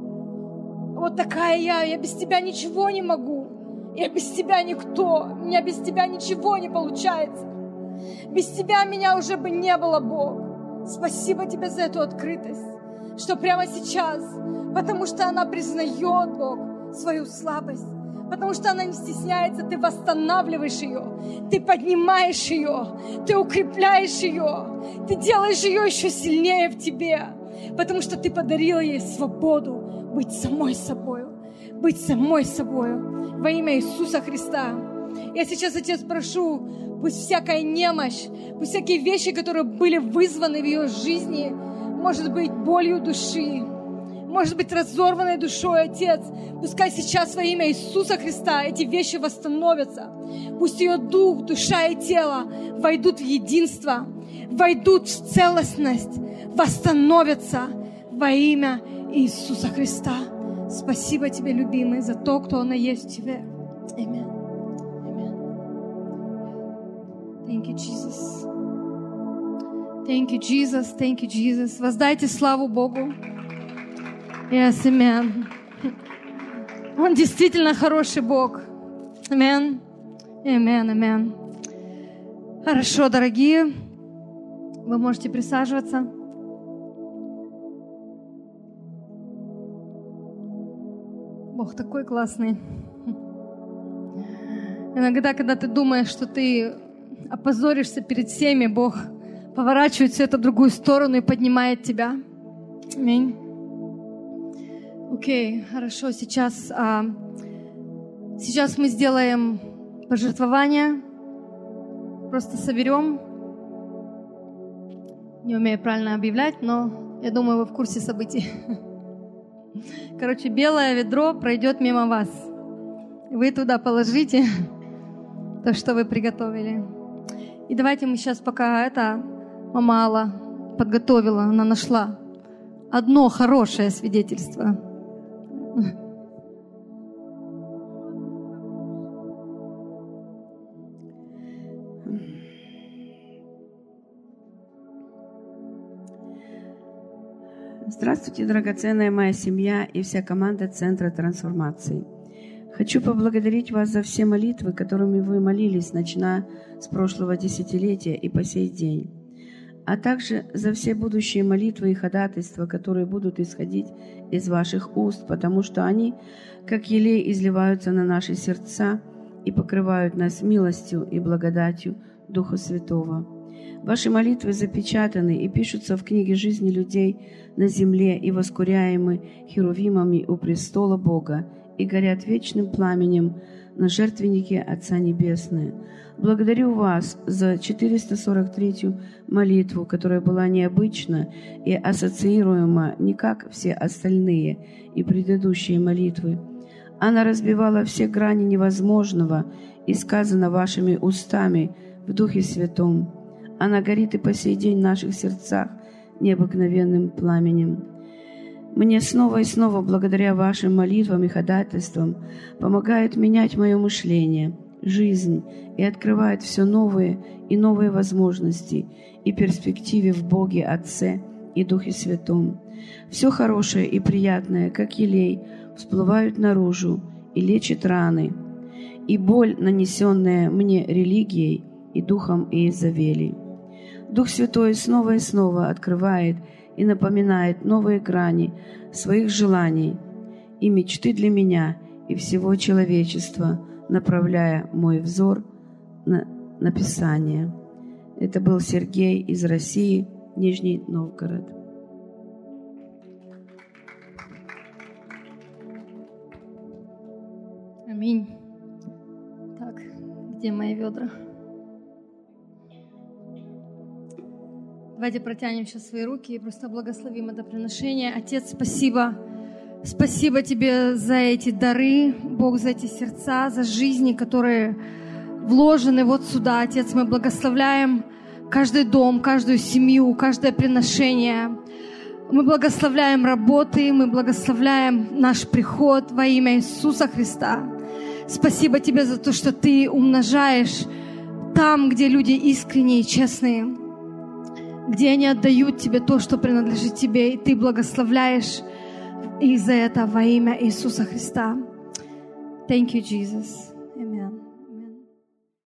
вот такая я, я без Тебя ничего не могу, я без Тебя никто, у меня без Тебя ничего не получается, без Тебя меня уже бы не было, Бог. Спасибо Тебе за эту открытость, что прямо сейчас, потому что она признает, Бог, свою слабость, потому что она не стесняется, Ты восстанавливаешь ее, Ты поднимаешь ее, Ты укрепляешь ее, Ты делаешь ее еще сильнее в Тебе, потому что Ты подарила ей свободу быть самой собой, быть самой собой во имя Иисуса Христа. Я сейчас, Отец, прошу, пусть всякая немощь, пусть всякие вещи, которые были вызваны в ее жизни, может быть, болью души, может быть, разорванной душой, Отец, пускай сейчас во имя Иисуса Христа эти вещи восстановятся. Пусть ее дух, душа и тело войдут в единство, войдут в целостность, восстановятся во имя Иисуса Христа. Спасибо Тебе, любимый, за то, кто она есть в Тебе. Аминь. Аминь. Thank you, Jesus. Thank you, Jesus. Thank you, Jesus. Воздайте славу Богу. Yes, amen. Он действительно хороший Бог. Аминь. Аминь, аминь. Хорошо, дорогие. Вы можете присаживаться. Бог такой классный. Иногда, когда ты думаешь, что ты опозоришься перед всеми, Бог поворачивает все это в другую сторону и поднимает тебя. Аминь. Окей, хорошо. Сейчас, а, сейчас мы сделаем пожертвование. Просто соберем. Не умею правильно объявлять, но я думаю, вы в курсе событий. Короче, белое ведро пройдет мимо вас. Вы туда положите то, что вы приготовили. И давайте мы сейчас, пока это мама Алла подготовила, она нашла одно хорошее свидетельство. Здравствуйте, драгоценная моя семья и вся команда Центра трансформации. Хочу поблагодарить вас за все молитвы, которыми вы молились, начиная с прошлого десятилетия и по сей день, а также за все будущие молитвы и ходатайства, которые будут исходить из ваших уст, потому что они, как елей, изливаются на наши сердца и покрывают нас милостью и благодатью Духа Святого. Ваши молитвы запечатаны и пишутся в книге жизни людей на земле и воскуряемы херувимами у престола Бога и горят вечным пламенем на жертвеннике Отца Небесное. Благодарю вас за четыреста сорок третью молитву, которая была необычна и ассоциируема не как все остальные и предыдущие молитвы. Она разбивала все грани невозможного и сказана вашими устами в Духе Святом. Она горит и по сей день в наших сердцах необыкновенным пламенем. Мне снова и снова, благодаря вашим молитвам и ходатайствам, помогает менять мое мышление, жизнь и открывает все новые и новые возможности и перспективы в Боге Отце и Духе Святом. Все хорошее и приятное, как елей, всплывают наружу и лечат раны, и боль, нанесенная мне религией и духом Иезавели. Дух Святой снова и снова открывает и напоминает новые грани своих желаний и мечты для меня и всего человечества, направляя мой взор на, на Писание. Это был Сергей из России, Нижний Новгород. Аминь. Так, где мои ведра? Давайте протянем сейчас свои руки и просто благословим это приношение. Отец, спасибо. Спасибо Тебе за эти дары, Бог, за эти сердца, за жизни, которые вложены вот сюда. Отец, мы благословляем каждый дом, каждую семью, каждое приношение. Мы благословляем работы, мы благословляем наш приход во имя Иисуса Христа. Спасибо Тебе за то, что Ты умножаешь там, где люди искренние и честные, где они отдают Тебе то, что принадлежит Тебе, и Ты благословляешь их за это во имя Иисуса Христа. Thank you, Jesus.